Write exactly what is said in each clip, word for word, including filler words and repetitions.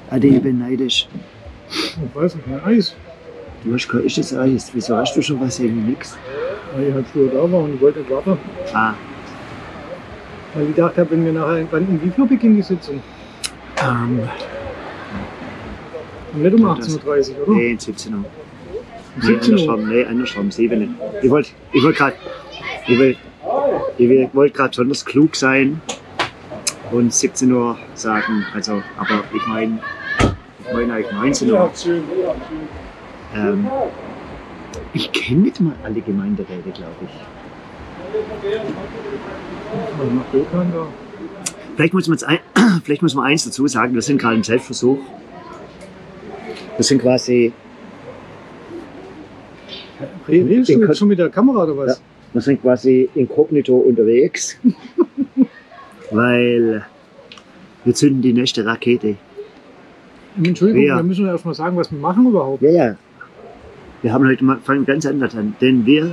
Adi, ich bin neidisch. Ich weiß nicht, kein Eis. Du hast kein echtes Eis. Wieso hast du schon was? Irgendwie nix. Weil ich halt früher da war und ich wollte nicht warten. Ah. Weil ich dachte, wenn wir nachher, wann, um wie viel beginnt die Sitzung? Ähm. Und nicht um achtzehn Uhr dreißig, oder? Nee, siebzehn Uhr. Nee, siebzehn Uhr? andersrum, nee, andersrum, sieben. Ich wollte ich wollt gerade, ich will, ich wollte gerade besonders klug sein und siebzehn Uhr sagen, also, aber ich meine, ich meine eigentlich neunzehn Uhr. Ähm, ich kenne nicht mal alle Gemeinderäte, glaube ich. Was macht Gökhan da? Vielleicht muss, man jetzt ein, vielleicht muss man eins dazu sagen, wir sind gerade im Selbstversuch. Wir sind quasi... Redest du jetzt schon mit der Kamera oder was? Ja, wir sind quasi inkognito unterwegs, weil wir zünden die nächste Rakete. Entschuldigung, Ja. wir müssen erst mal sagen, was wir machen überhaupt. Ja, ja. Wir haben heute mal fangen ganz anders an, denn wir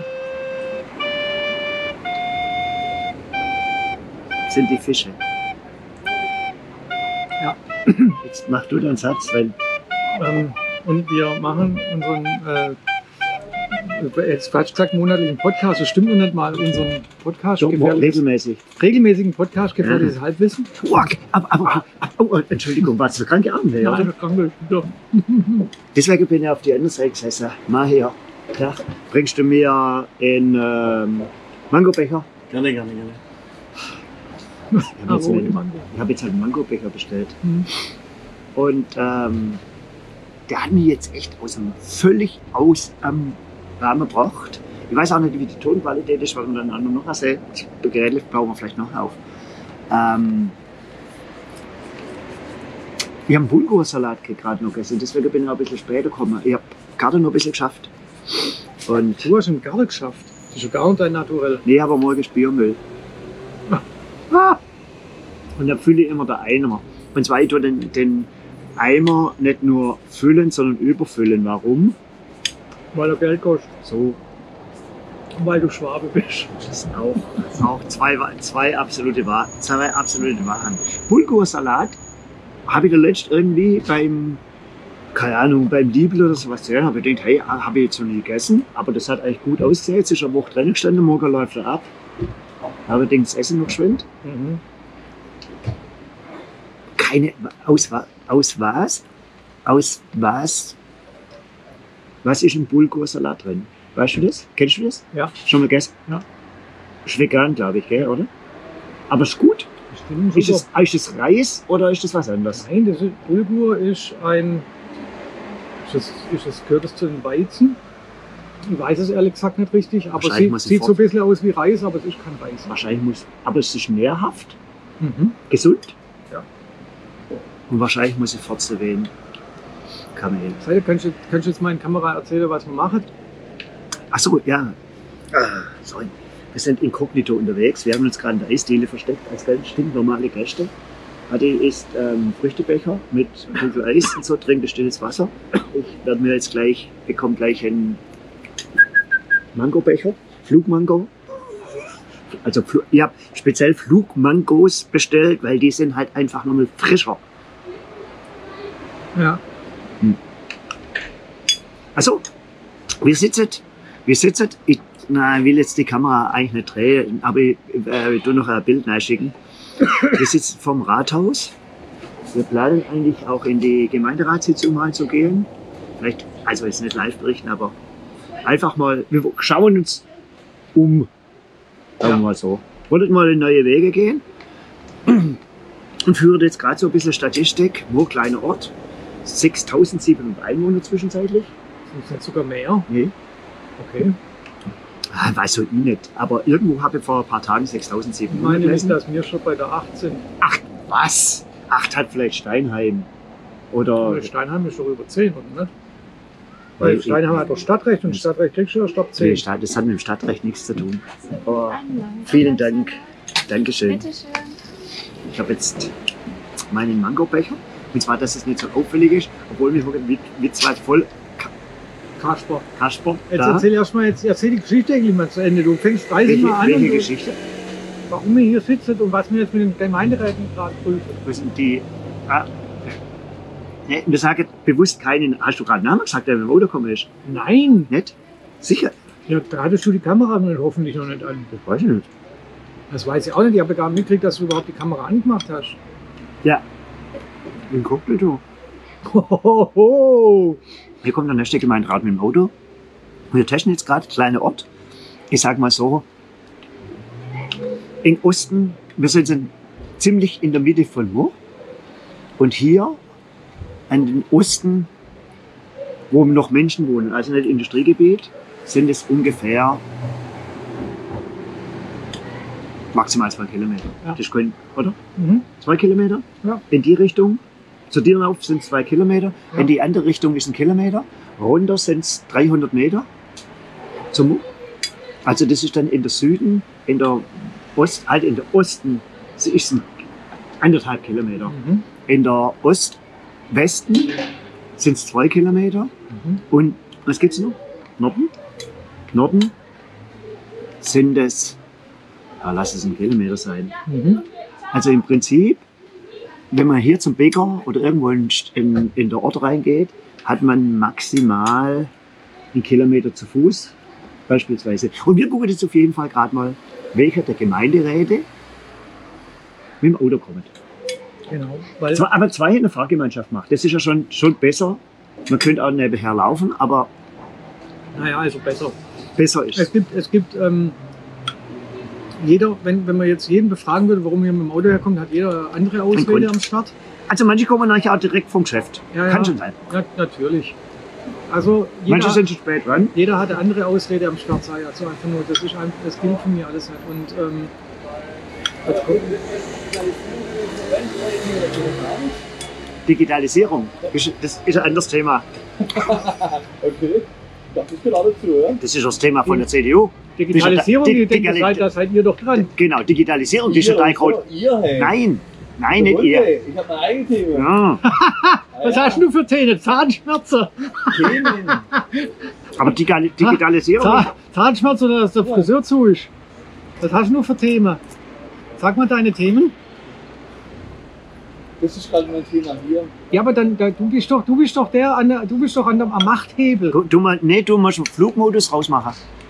sind die Fische. Ja. Jetzt mach du den Satz, weil Ähm, und wir machen unseren, äh, jetzt falsch gesagt, monatlichen Podcast. Das stimmt noch nicht mal. Unseren Podcast doch, gefährliches, regelmäßig. regelmäßigen Podcast gefährliches Ja. Halbwissen. Oh, aber, aber, aber, oh, Entschuldigung, warst du krank Abend? Ja, Nein, das kann ich doch. deswegen bin ich auf die andere Seite gesessen. Mal hier. Ja, bringst du mir einen ähm, Mangobecher? Gerne, gerne, gerne. Ich habe jetzt, rote einen- Mango. ich hab jetzt halt einen Mangobecher bestellt. Mhm. Und ähm, der hat mich jetzt echt aus dem, völlig aus dem Rahmen gebracht. Ich weiß auch nicht, wie die Tonqualität ist, weil wir dann auch noch was sehen. Das Gerät bauen wir vielleicht noch auf. Ähm, ich habe einen Bulgursalat gerade noch gegessen, deswegen bin ich auch ein bisschen später gekommen. Ich habe gerade noch ein bisschen geschafft. Und Du hast ihn gar nicht geschafft. Das ist ja gar nicht dein Naturell. nee, aber morgen ist Biomüll. Ah. Und dann fülle ich immer den Eimer. Und zwar ich tue den, den Eimer nicht nur füllen, sondern überfüllen. Warum? Weil er Geld kostet. So, Weil du Schwabe bist. das sind auch, das sind auch zwei, zwei absolute Wahrheiten. Zwei absolute Wahrheiten. Bulgursalat habe ich da letzt irgendwie beim, keine Ahnung, beim Lidl oder sowas gesehen. Habe ich gedacht, hey, habe ich jetzt noch nie gegessen. Aber das hat eigentlich gut ausgesehen. Jetzt ist eine Woche drin gestanden, morgen läuft er ab. Aber ich denke, das Essen noch geschwind. Mhm. Keine, aus, wa- aus was? Aus was? Was ist im Bulgursalat drin? Weißt du das? Kennst du das? Ja. Schon mal gegessen? Ja. Ist vegan, glaube ich, gell, oder? Aber ist gut. Bestimmt Ist super. es, ist es Reis oder ist das was anderes? Nein, das ist, Bulgur ist ein. Ist das, ist das, gehört das zu den Weizen? Ich weiß es ehrlich gesagt nicht richtig, aber es Wahrscheinlich sieht, muss ich sieht so vor- ein bisschen aus wie Reis, aber es ist kein Reis. Wahrscheinlich muss. Aber es ist nährhaft, Mhm. gesund. Ja. Und wahrscheinlich muss ich Forze wählen. Kamel. Seite, kannst du, kannst du jetzt mal in die Kamera erzählen, was wir machen? Ach so, ja. Ah, sorry. Wir sind inkognito unterwegs. Wir haben uns gerade in der Eisdiele versteckt als ganz stinknormale Gäste. Adi isst ähm, Früchtebecher mit Kugel Eis und so, trinkt stilles Wasser. Ich werde mir jetzt gleich, bekomme gleich einen Mangobecher, Flugmango. Also Fl- ich habe speziell Flugmangos bestellt, weil die sind halt einfach nochmal frischer. Ja. Also, wir sitzen, wir sitzen, ich, na, ich will jetzt die Kamera eigentlich nicht drehen, aber ich, äh, ich tu noch ein Bild reinschicken. Wir sitzen vorm Rathaus. Wir planen eigentlich auch in die Gemeinderatssitzung mal zu gehen. Vielleicht, also jetzt nicht live berichten, aber einfach mal, wir schauen uns um. Sagen wir mal so. Wollten mal in neue Wege gehen und führen jetzt gerade so ein bisschen Statistik. Wo kleiner Ort, sechstausendsiebenhundert Einwohner zwischenzeitlich. Sind es nicht sogar mehr? Nee. Okay. Ah, weiß so ich nicht. Aber irgendwo habe ich vor ein paar Tagen Ich sechstausendsiebenhundert meine nicht, gelesen. dass wir schon bei der acht sind. Ach, was? Acht hat vielleicht Steinheim. Oder. Weil Steinheim ist doch über zehn, oder nicht? Weil Weil ich- Steinheim hat doch Stadtrecht und Stadtrecht kriegst du erst ab Nee, zehn. Stadt- das hat mit dem Stadtrecht nichts zu tun. Oh, vielen Dank. Dankeschön. Bitteschön. Ich habe jetzt meinen Mangobecher. Und zwar, dass es nicht so auffällig ist, obwohl wir mit, mit zwei voll Kasper. Kasper Jetzt da. erzähl erst mal, jetzt erzähl die Geschichte eigentlich mal zu Ende. Du fängst dreißig Welche, Mal an, welche und du, Geschichte? warum wir hier sitzen und was wir jetzt mit den Gemeinderäten gerade prüfen. Müssen die. Ah, Ne, wir sagen bewusst keinen. Hast du gerade einen Namen gesagt, der mit dem Auto gekommen ist? Nein! Nicht? Sicher? Ja, da hattest du die Kamera hoffentlich noch nicht an. Das weiß ich nicht. Das weiß ich auch nicht. Ich habe gar nicht mitgekriegt, dass du überhaupt die Kamera angemacht hast. Ja. Im Cockpit. Hohoho. Hier kommt der nächste Gemeinderat mit dem Auto. Wir testen jetzt gerade, kleiner Ort. Ich sag mal so, im Osten, wir sind ziemlich in der Mitte von Murr. Und hier an den Osten, wo noch Menschen wohnen, also nicht Industriegebiet, sind es ungefähr maximal zwei Kilometer. Ja. Das können, oder? Mhm. Zwei Kilometer? Ja. In die Richtung. Zu dir rauf sind es zwei Kilometer. Ja. In die andere Richtung ist ein Kilometer. Runter sind es dreihundert Meter. Zum, also das ist dann in der Süden, in der Ost, halt in der Osten, es ist ein anderthalb Kilometer. Mhm. In der Ost-Westen sind es zwei Kilometer. Mhm. Und was gibt's noch? Norden? Norden sind es, ja, lass es ein Kilometer sein. Mhm. Also im Prinzip, wenn man hier zum Bäcker oder irgendwo in, in, in der Ort reingeht, hat man maximal einen Kilometer zu Fuß, beispielsweise. Und wir gucken jetzt auf jeden Fall gerade mal, welcher der Gemeinderäte mit dem Auto kommt. Genau. Weil Zwar, aber zwei in der Fahrgemeinschaft macht. Das ist ja schon, schon besser. Man könnte auch nebenher laufen, aber naja, also besser. besser ist Es gibt, es gibt ähm, jeder, wenn, wenn man jetzt jeden befragen würde, warum er mit dem Auto herkommt, hat jeder andere Ausrede Grund. am Start. Also manche kommen nachher auch direkt vom Geschäft. Ja, Kann ja. schon sein. Ja, natürlich. Also jeder, Manche sind schon spät dran. jeder hat eine andere Ausrede am Start. Sei also einfach nur, das, ist ein, das gilt für mich alles nicht. Und ähm, jetzt kommt- Digitalisierung, ist- das ist ein anderes Thema. Okay, das ist genau dazu, ja? Das ist das Thema von der C D U. Digitalisierung, Dig- ich denke, Digali- seid, da seid ihr doch dran. Genau, Digitalisierung, die ist Ihr total und so, groß. Ihr, hey. Nein, nein, nicht Jawohl, ihr. hey, ich habe mein eigenes Thema. Ja, Was hast du für Zähne? Zahnschmerzen? Themen. aber Digali- Digitalisierung, Zahn, Zahnschmerzen oder dass der Friseur zu ist? Was hast du für Themen? Sag mal deine Themen. Das ist gerade mein Thema hier. Ja, aber dann, da, du bist doch, du bist doch der, an der, du bist doch an der, am Machthebel. du, du, mal, nee, du musst den Flugmodus rausmachen.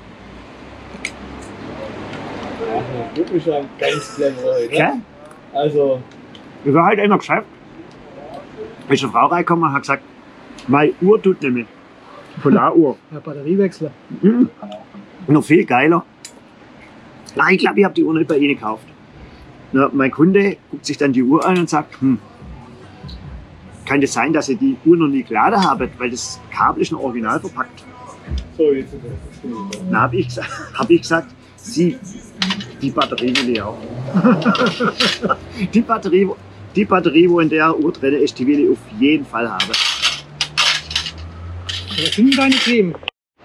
Ja, das wird mich schon ganz clever heute. Gell? Also, Ich war halt immer geschafft. Ist eine Frau reingekommen und hat gesagt, meine Uhr tut nicht mehr. Polaruhr. Ja, Batteriewechsler. Mhm. Noch viel geiler. Nein, ich glaube, ich habe die Uhr nicht bei Ihnen gekauft. Na, mein Kunde guckt sich dann die Uhr an und sagt, hm, kann das sein, dass Sie die Uhr noch nie geladen haben, weil das Kabel ist noch original verpackt. so jetzt ist es. Dann habe ich, gesa- hab ich gesagt, Sie, die Batterie will ich auch. die, Batterie, die Batterie, wo in der Uhr drin ist, die will ich auf jeden Fall haben. Was sind denn deine Themen?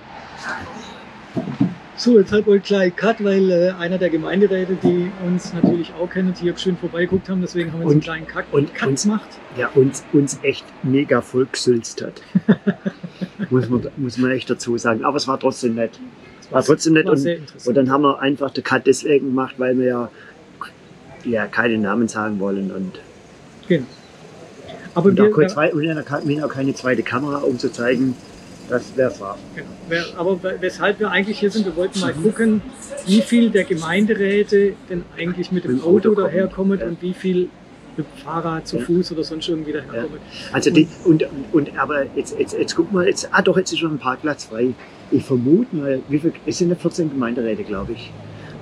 So, jetzt halt wohl gleich Cut, weil äh, einer der Gemeinderäte, die uns natürlich auch kennen, hier schön vorbeigeguckt haben, deswegen haben wir jetzt einen Und- kleinen Cut, und- Cut und- gemacht. Der uns, uns echt mega vollgesülzt hat. muss, man, muss man echt dazu sagen. Aber es war trotzdem nett. Es war trotzdem nett. War Und, sehr interessant. und dann haben wir einfach den Cut deswegen gemacht, weil wir ja, ja keine Namen sagen wollen. Und, Genau. Aber und, auch wir, keine zwei, und ja, wir auch keine zweite Kamera, um zu zeigen, dass wer es war. Genau. Wer- Aber we- weshalb wir eigentlich hier sind, wir wollten mal gucken, wie viel der Gemeinderäte denn eigentlich mit dem Mit dem Auto Auto kommen, daherkommen ja. und wie viel mit dem Fahrrad, zu Ja. Fuß oder sonst irgendwie daherkommen. Also die, und, und aber jetzt, jetzt, jetzt guck mal, jetzt, ah doch, jetzt ist schon ein Parkplatz frei. Ich vermute mal, wie viel, es sind ja vierzehn Gemeinderäte, glaube ich.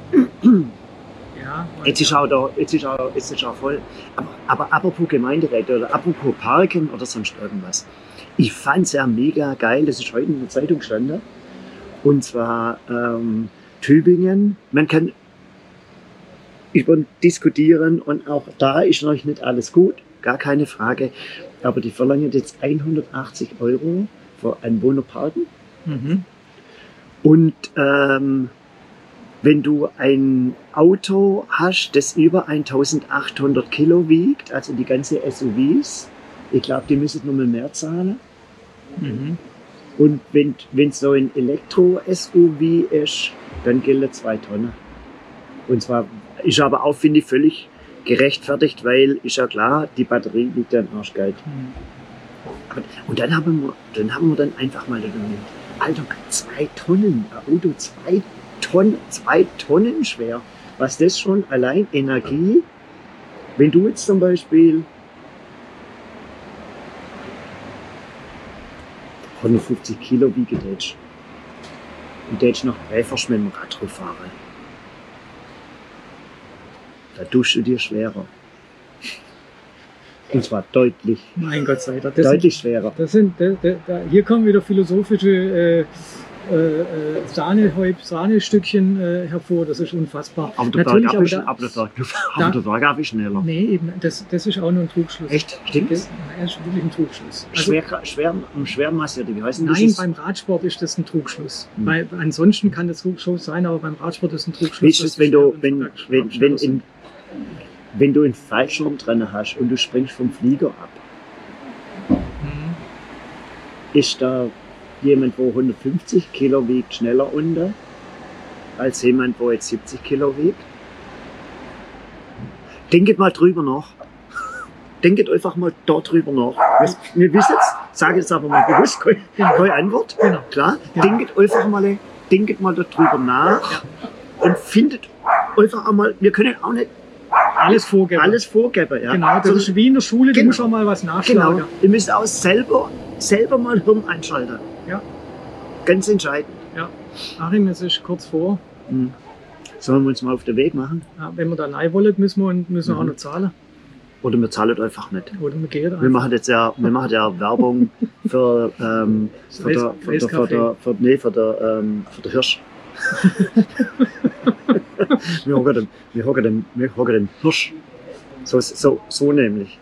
Ja, Jetzt ist auch, da, jetzt ist auch, jetzt ist auch voll. Aber, aber apropos Gemeinderäte oder apropos Parken oder sonst irgendwas. Ich fand es ja mega geil, das ist heute in der Zeitung gestanden. Und zwar ähm, Tübingen. Man kann über diskutieren und auch da ist noch nicht alles gut, gar keine Frage. Aber die verlangen jetzt hundertachtzig Euro für Anwohnerparken. Mhm. Und ähm, wenn du ein Auto hast, das über eintausendachthundert Kilo wiegt, also die ganze S U Vs, ich glaube, die müssen nochmal mehr zahlen. Mhm. Und wenn es so ein Elektro-S U V ist, dann gilt zwei Tonnen. Und zwar ist aber auch, finde ich, völlig gerechtfertigt, weil ist ja klar, die Batterie liegt ja im Arschgeld. Mhm. Aber, und dann haben, wir, dann haben wir dann einfach mal gedacht, Alter, zwei Tonnen, ein Auto zwei Tonnen, zwei Tonnen schwer. Was das schon allein Energie, wenn du jetzt zum Beispiel hundertfünfzig Kilo wiege tätsch und tätsch noch dreifach mit dem Rad fahren, da tust du dir schwerer. Und zwar deutlich. Mein Gott sei Dank. Das deutlich sind, schwerer. Das sind, da, da, da, hier kommen wieder philosophische äh, äh, Sahnehäub, Sahnestückchen äh, hervor. Das ist unfassbar. Aber der Natürlich, Berg ab ist, aber da, aber der Berg, aber der Berg ab ist schneller. Nee, eben. Das, das ist auch nur ein Trugschluss. Echt? Stimmt das? Das ist wirklich ein Trugschluss. Also, schwer, schwer, schwermassierte, wie heißt denn das? Nein, beim Radsport ist das ein Trugschluss. Hm. Weil, ansonsten kann das Trugschluss sein, aber beim Radsport ist ein Trugschluss. Weißt du, das wenn du, wenn, wenn, wenn, in, wenn du einen Fallschirm dran hast und du springst vom Flieger ab, mhm. ist da jemand, wo hundertfünfzig Kilo wiegt, schneller unter als jemand, wo jetzt siebzig Kilo wiegt? Denket mal drüber nach. Denket einfach mal dort drüber nach. Wir wissen es, sage jetzt aber mal bewusst, keine, keine Antwort. Genau. Klar, Ja. denket einfach mal, denket mal dort drüber nach Ja. und findet einfach einmal, wir können auch nicht Alles vorgeben. alles vorgeben. Ja. Genau, das Sondern- ist wie in der Schule, du Genau. musst auch mal was nachschlagen. Genau. Ihr müsst auch selber, selber mal Hirn einschalten. Ja. Ganz entscheidend. Ja. Achim, es ist kurz vor. Hm. Sollen wir uns mal auf den Weg machen? Ja, wenn wir da rein wollen, müssen wir, müssen wir Mhm. auch noch zahlen. Oder wir zahlen einfach nicht. Oder wir gehen einfach. Wir machen jetzt ja, wir machen ja Werbung für, ähm, für, der, für, der, für, der, für, nee, für, der, ähm, für der Hirsch. wir hocken den, wir hocken den, wir hocken den Hirsch. So, so, so nämlich.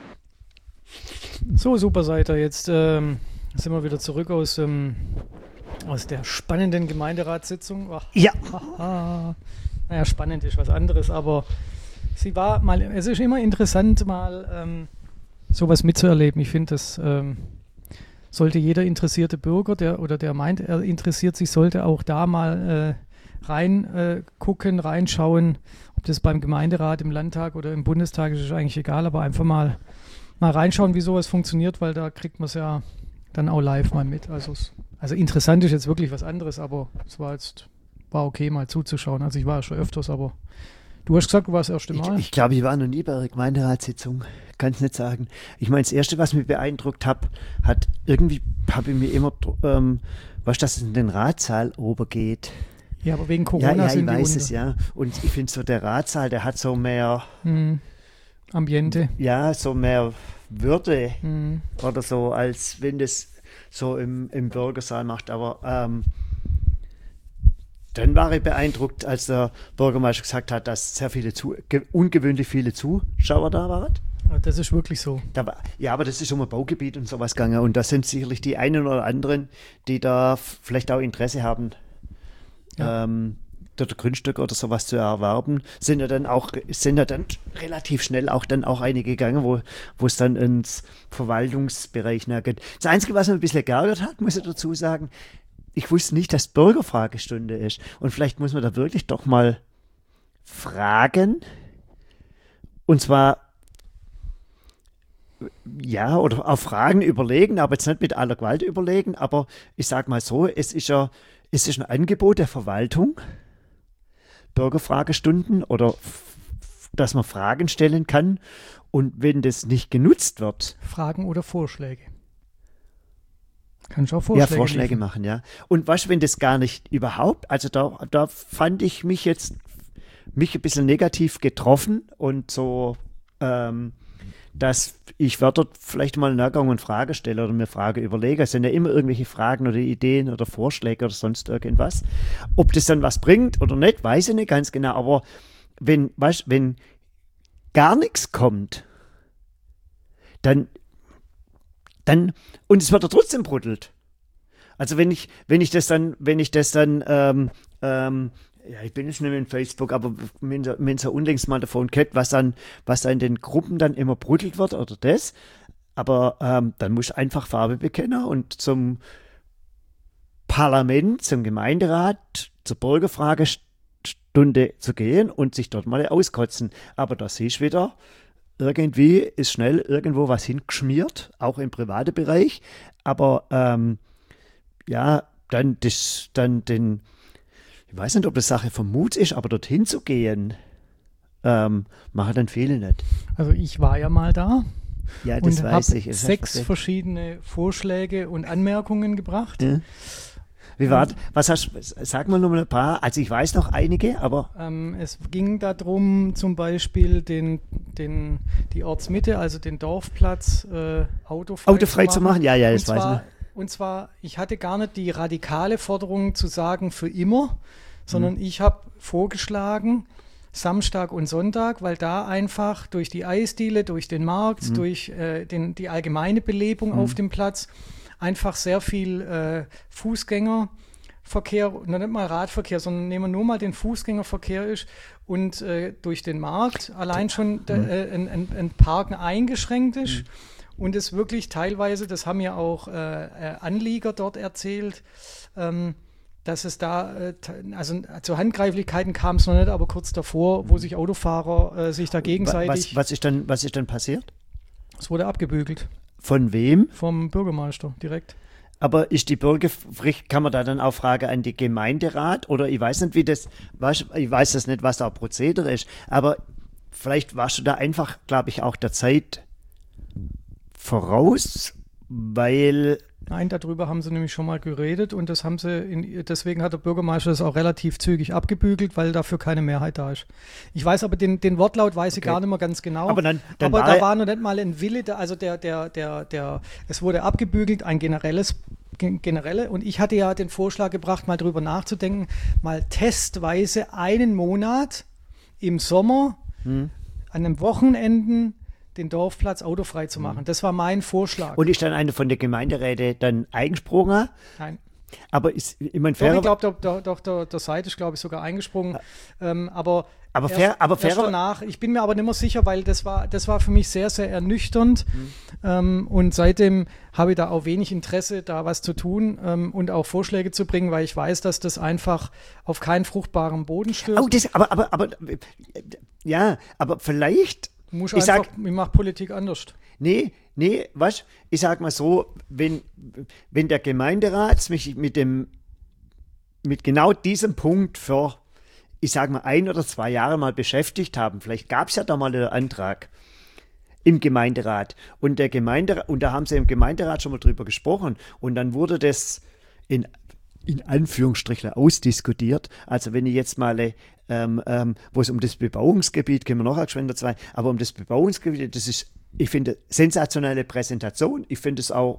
So, super seid ihr. Jetzt ähm, sind wir wieder zurück aus, ähm, aus der spannenden Gemeinderatssitzung. Ach, Ja. haha. Naja, spannend ist was anderes, aber sie war mal, es ist immer interessant, mal ähm, sowas mitzuerleben. Ich finde, das ähm, sollte jeder interessierte Bürger, der oder der meint, er interessiert sich, sollte auch da mal äh, rein äh, gucken, reinschauen. Ob das beim Gemeinderat, im Landtag oder im Bundestag ist, ist eigentlich egal, aber einfach mal mal reinschauen, wie sowas funktioniert, weil da kriegt man es ja dann auch live mal mit. Also, es, also interessant ist jetzt wirklich was anderes, aber es war jetzt war okay, mal zuzuschauen. Also ich war ja schon öfters, aber du hast gesagt, du warst das erste Mal. Ich, ich glaube, ich war noch nie bei der Gemeinderatssitzung. Kann es nicht sagen. Ich meine, das Erste, was mich beeindruckt hat, hat irgendwie, habe ich mir immer, ähm, weißt du, dass es in den Ratssaal oben geht. Ja, aber wegen Corona Ja, ja, ich sind die weiß unter. es, ja. Und ich finde so, der Ratssaal, der hat so mehr, Hm. Ambiente. ja, so mehr Würde Hm. oder so, als wenn das so im, im Bürgersaal macht. Aber ähm, dann war ich beeindruckt, als der Bürgermeister gesagt hat, dass sehr viele, zu, ge- ungewöhnlich viele Zuschauer da waren. Das ist wirklich so. Da war, ja, aber das ist um ein Baugebiet und sowas gegangen. Und das sind sicherlich die einen oder anderen, die da f- vielleicht auch Interesse haben, Ja. ähm, dort Grundstück oder sowas zu erwerben. Sind ja dann auch, sind ja dann relativ schnell auch dann auch einige gegangen, wo wo es dann ins Verwaltungsbereich nach geht. Das Einzige, was mich ein bisschen geärgert hat, muss ich dazu sagen, ich wusste nicht, dass Bürgerfragestunde ist. Und vielleicht muss man da wirklich doch mal fragen. Und zwar ja, oder auf Fragen überlegen, aber jetzt nicht mit aller Gewalt überlegen, aber ich sage mal so, es ist ja, es ist ein Angebot der Verwaltung, Bürgerfragestunden oder f- f- dass man Fragen stellen kann und wenn das nicht genutzt wird, Fragen oder Vorschläge? Kannst du auch Vorschläge ja, Vorschläge liefern. machen, ja. Und weißt du, wenn das gar nicht überhaupt, also da, da fand ich mich jetzt, mich ein bisschen negativ getroffen und so, ähm, dass ich werde dort vielleicht mal nachgegangen und Frage stelle oder mir Frage überlege. Es sind ja immer irgendwelche Fragen oder Ideen oder Vorschläge oder sonst irgendwas. Ob das dann was bringt oder nicht, weiß ich nicht ganz genau. Aber wenn, weißt, wenn gar nichts kommt, dann, dann und es wird ja trotzdem bruddelt. Also wenn ich, wenn ich das dann, wenn ich das dann, ähm, ähm, ja, ich bin jetzt nicht mehr in Facebook, aber wenn man so unlängst mal davon kennt, was dann, was da in den Gruppen dann immer bruddelt wird oder das, aber ähm, dann muss ich einfach Farbe bekennen und zum Parlament, zum Gemeinderat, zur Bürgerfragestunde zu gehen und sich dort mal auskotzen. Aber da siehst du wieder, irgendwie ist schnell irgendwo was hingeschmiert, auch im privaten Bereich. Aber ähm, ja, dann, das, dann den, ich weiß nicht, ob das Sache vom Mut ist, aber dorthin zu gehen, ähm, machen dann viele nicht. Also ich war ja mal da. Ja, das und weiß habe ich. Es sechs hat- verschiedene Vorschläge und Anmerkungen gebracht. Ja. Wie war, was hast, sag mal noch mal ein paar, also ich weiß noch einige, aber Ähm, es ging darum, zum Beispiel den, den, die Ortsmitte, also den Dorfplatz, äh, autofrei, autofrei zu machen, ja, ja, das und weiß zwar, ich. und zwar, ich hatte gar nicht die radikale Forderung zu sagen für immer, sondern ich habe vorgeschlagen, Samstag und Sonntag, weil da einfach durch die Eisdiele, durch den Markt, Mhm. durch äh, den, die allgemeine Belebung Mhm. auf dem Platz einfach sehr viel äh, Fußgängerverkehr, noch nicht mal Radverkehr, sondern nehmen wir nur mal den Fußgängerverkehr ist und äh, durch den Markt allein schon der, äh, ein, ein, ein Parken eingeschränkt ist. Und es wirklich teilweise, das haben ja auch äh, äh, Anlieger dort erzählt, ähm, dass es da, äh, te- also zu Handgreiflichkeiten kam es noch nicht, aber kurz davor, wo sich Autofahrer äh, sich da Wa- gegenseitig, Was, was, ist dann, was ist dann passiert? es wurde abgebügelt Von wem? vom Bürgermeister direkt. Aber ist die Bürgerpflicht, kann man da dann auch fragen an die Gemeinderat? Oder ich weiß nicht, wie das, weißt, ich weiß das nicht, was da Prozedere ist, aber vielleicht warst du da einfach, glaube ich, auch der Zeit voraus, weil Nein, darüber haben sie nämlich schon mal geredet und das haben sie, in, deswegen hat der Bürgermeister das auch relativ zügig abgebügelt, weil dafür keine Mehrheit da ist. Ich weiß aber, den, den Wortlaut weiß ich Okay. gar nicht mehr ganz genau. Aber dann- dann aber war- da war noch nicht mal ein Wille, da, also der, der, der, der, es wurde abgebügelt, ein generelles, gen- generelle, und ich hatte ja den Vorschlag gebracht, mal drüber nachzudenken, mal testweise einen Monat im Sommer Hm. an einem Wochenenden den Dorfplatz autofrei zu machen. Das war mein Vorschlag. und ist dann eine von der Gemeinderäte dann eingesprungen, Nein. aber ist, ich meine, Doch, fair, ich glaube, der, der, der, der, der Seite ist, glaube ich, sogar eingesprungen. Ähm, aber Aber erst, fair- aber erst fairer- danach, ich bin mir aber nicht mehr sicher, weil das war, das war für mich sehr, sehr ernüchternd. Mhm. Ähm, und seitdem habe ich da auch wenig Interesse, da was zu tun ähm, und auch Vorschläge zu bringen, weil ich weiß, dass das einfach auf keinen fruchtbaren Boden stößt. oh, das, aber, aber, aber, ja, aber vielleicht, Du musst ich einfach, sag, ich mache Politik anders. nee, nee, was, ich sag mal so, wenn, wenn der Gemeinderat mich mit dem, mit genau diesem Punkt für, ich sag mal, ein oder zwei Jahre mal beschäftigt haben, vielleicht gab es ja da mal einen Antrag im Gemeinderat und der Gemeinderat, und da haben sie im Gemeinderat schon mal drüber gesprochen und dann wurde das in, in Anführungsstrichen ausdiskutiert. Also wenn ich jetzt mal, ähm, ähm, wo es um das Bebauungsgebiet, können wir noch geschwind zwei, aber um das Bebauungsgebiet, das ist, ich finde, sensationelle Präsentation. Ich finde es auch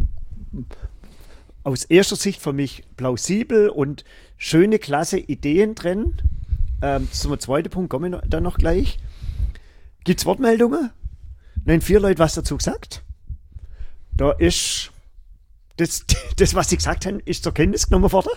aus erster Sicht für mich plausibel und schöne, klasse Ideen drin. Ähm, zum zweiten Punkt komme ich noch, dann noch gleich. Gibt es Wortmeldungen? Nein, vier Leute was dazu gesagt. Da ist das, das, was sie gesagt haben, ist zur Kenntnis genommen worden.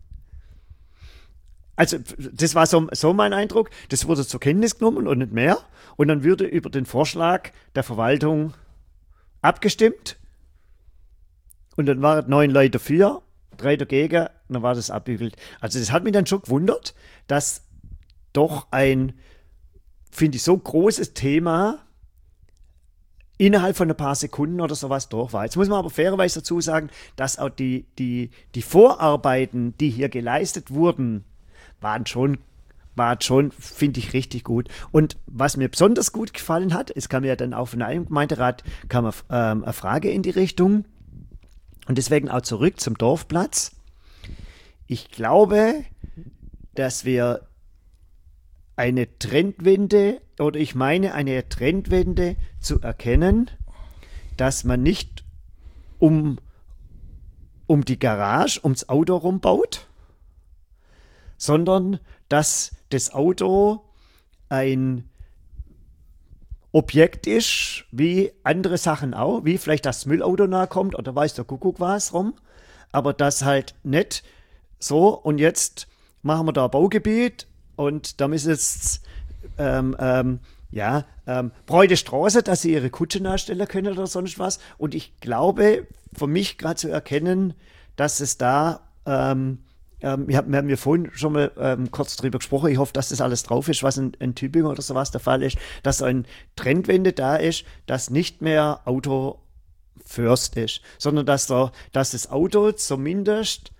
Also, das war so, so mein Eindruck. Das wurde zur Kenntnis genommen und nicht mehr. Und dann würde über den Vorschlag der Verwaltung abgestimmt. Und dann waren neun Leute dafür, drei dagegen, und dann war das abbügelt. Also, das hat mich dann schon gewundert, dass doch ein, finde ich, so großes Thema innerhalb von ein paar Sekunden oder sowas durch war. Jetzt muss man aber fairerweise dazu sagen, dass auch die, die, die Vorarbeiten, die hier geleistet wurden, waren schon, waren schon, finde ich, richtig gut. Und was mir besonders gut gefallen hat, es kam ja dann auch von einem Gemeinderat kam eine, ähm, eine Frage in die Richtung und deswegen auch zurück zum Dorfplatz. Ich glaube, dass wir eine Trendwende oder ich meine eine Trendwende zu erkennen, dass man nicht um, um die Garage, ums Auto rumbaut, sondern dass das Auto ein Objekt ist, wie andere Sachen auch, wie vielleicht das Müllauto nahe kommt oder weiß der Kuckuck was rum, aber das halt nicht so und jetzt machen wir da ein Baugebiet und da müssen jetzt ähm, ähm, ja, ähm, breite Straße, dass sie ihre Kutsche nachstellen können oder sonst was. Und ich glaube, für mich gerade zu erkennen, dass es da ähm, ähm, wir, haben, wir haben ja vorhin schon mal ähm, kurz drüber gesprochen, ich hoffe, dass das alles drauf ist, was in, in Tübingen oder sowas der Fall ist, dass so ein Trendwende da ist, dass nicht mehr Auto first ist, sondern dass, der, dass das Auto zumindest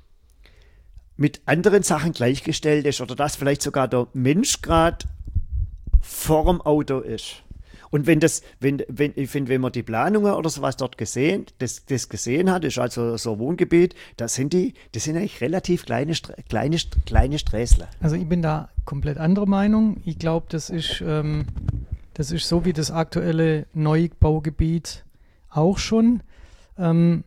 mit anderen Sachen gleichgestellt ist oder dass vielleicht sogar der Mensch gerade vor dem Auto ist. Und wenn das, wenn, wenn, ich finde, wenn man die Planungen oder sowas dort gesehen, das, das gesehen hat, ist also so ein Wohngebiet, das sind die, das sind eigentlich relativ kleine, kleine, kleine Sträßler. Also ich bin da komplett anderer Meinung. Ich glaube, das ist, ähm, das ist so wie das aktuelle Neubaugebiet auch schon. Ähm,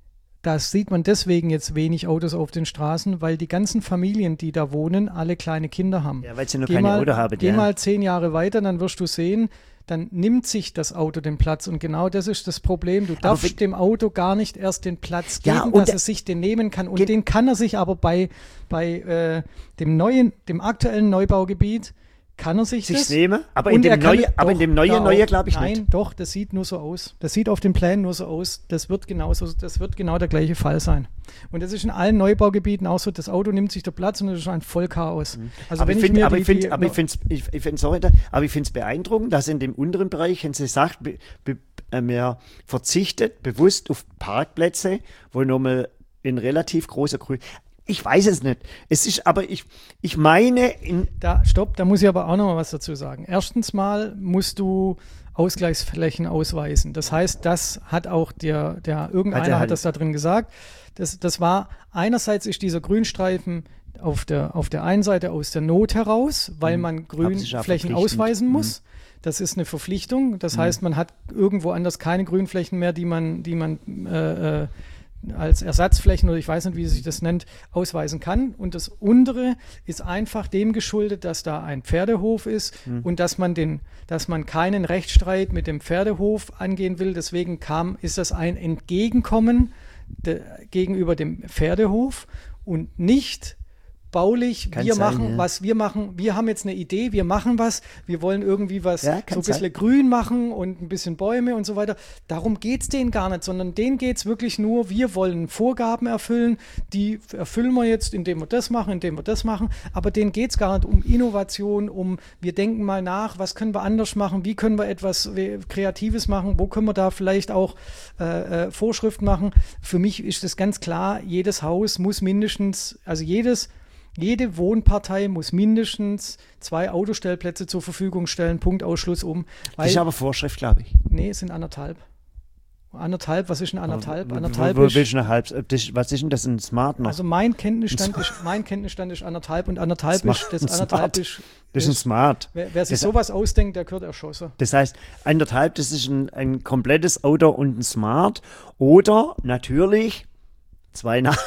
Da sieht man deswegen jetzt wenig Autos auf den Straßen, weil die ganzen Familien, die da wohnen, alle kleine Kinder haben. Ja, weil sie noch geh keine mal, Auto haben. Geh ja. mal zehn Jahre weiter, dann wirst du sehen, dann nimmt sich das Auto den Platz. Und genau das ist das Problem. Du darfst wenn, dem Auto gar nicht erst den Platz geben, ja, dass der, es sich den nehmen kann. Und den kann er sich aber bei, bei äh, dem neuen, dem aktuellen Neubaugebiet kann er sich Sich's das nehmen, aber und in dem er kann- neuen, aber in doch, dem neuen, da neue auch. glaube ich Nein, nicht. doch, das sieht nur so aus. Das sieht auf den Plänen nur so aus. Das wird genauso, das wird genau der gleiche Fall sein. Und das ist in allen Neubaugebieten auch so, das Auto nimmt sich der Platz und das ist ein Vollchaos. Also aber wenn ich ich finde, mir aber die, ich finde, die, aber ich finde, ich, ich finde, sorry, aber ich finde es beeindruckend, dass in dem unteren Bereich, wenn sie sagt, be, be, äh, mehr verzichtet bewusst auf Parkplätze, wo nochmal in relativ großer Grün. Ich weiß es nicht. Es ist, aber ich, ich meine, in da, stopp, da muss ich aber auch noch mal was dazu sagen. Erstens mal musst du Ausgleichsflächen ausweisen. Das heißt, das hat auch der, der irgendeiner Hat er hat halt. das da drin gesagt. Das, das war, einerseits ist dieser Grünstreifen auf der, auf der einen Seite aus der Not heraus, weil Mhm. man Aber es ist Grünflächen ja verpflichtend. ausweisen Mhm. muss. Das ist eine Verpflichtung. Das heißt, man hat irgendwo anders keine Grünflächen mehr, die man, die man äh, äh, als Ersatzflächen oder ich weiß nicht, wie sich das nennt, ausweisen kann. Und das untere ist einfach dem geschuldet, dass da ein Pferdehof ist Mhm. und dass man den, dass man keinen Rechtsstreit mit dem Pferdehof angehen will. Deswegen kam, ist das ein Entgegenkommen de, gegenüber dem Pferdehof und nicht baulich, Kann wir sein, machen ja. was, wir machen, wir haben jetzt eine Idee, wir machen was, wir wollen irgendwie was Ja, so kann ein bisschen sein. grün machen und ein bisschen Bäume und so weiter. Darum geht es denen gar nicht, sondern denen geht es wirklich nur, wir wollen Vorgaben erfüllen, die erfüllen wir jetzt, indem wir das machen, indem wir das machen, aber denen geht es gar nicht um Innovation, um, wir denken mal nach, was können wir anders machen, wie können wir etwas Kreatives machen, wo können wir da vielleicht auch äh, äh, Vorschriften machen. Für mich ist das ganz klar, jedes Haus muss mindestens, also jedes Jede Wohnpartei muss mindestens zwei Autostellplätze zur Verfügung stellen, Punkt, Ausschluss um. das ist Weil, aber Vorschrift, glaube ich. nee, es sind anderthalb. Anderthalb, was ist ein anderthalb? Wo- Anderthalb wo, wo ist, willst du eine halb, das, was ist denn das, ein Smart noch? also mein Kenntnisstand ist, mein Kenntnisstand ist anderthalb und anderthalb Smart- ist, das ein anderthalb Smart. ist, das ist ein Smart. wer, wer sich Das- sowas ausdenkt, der gehört erschossen. Das heißt, anderthalb, das ist ein, ein komplettes Auto und ein Smart. Oder natürlich zwei nach.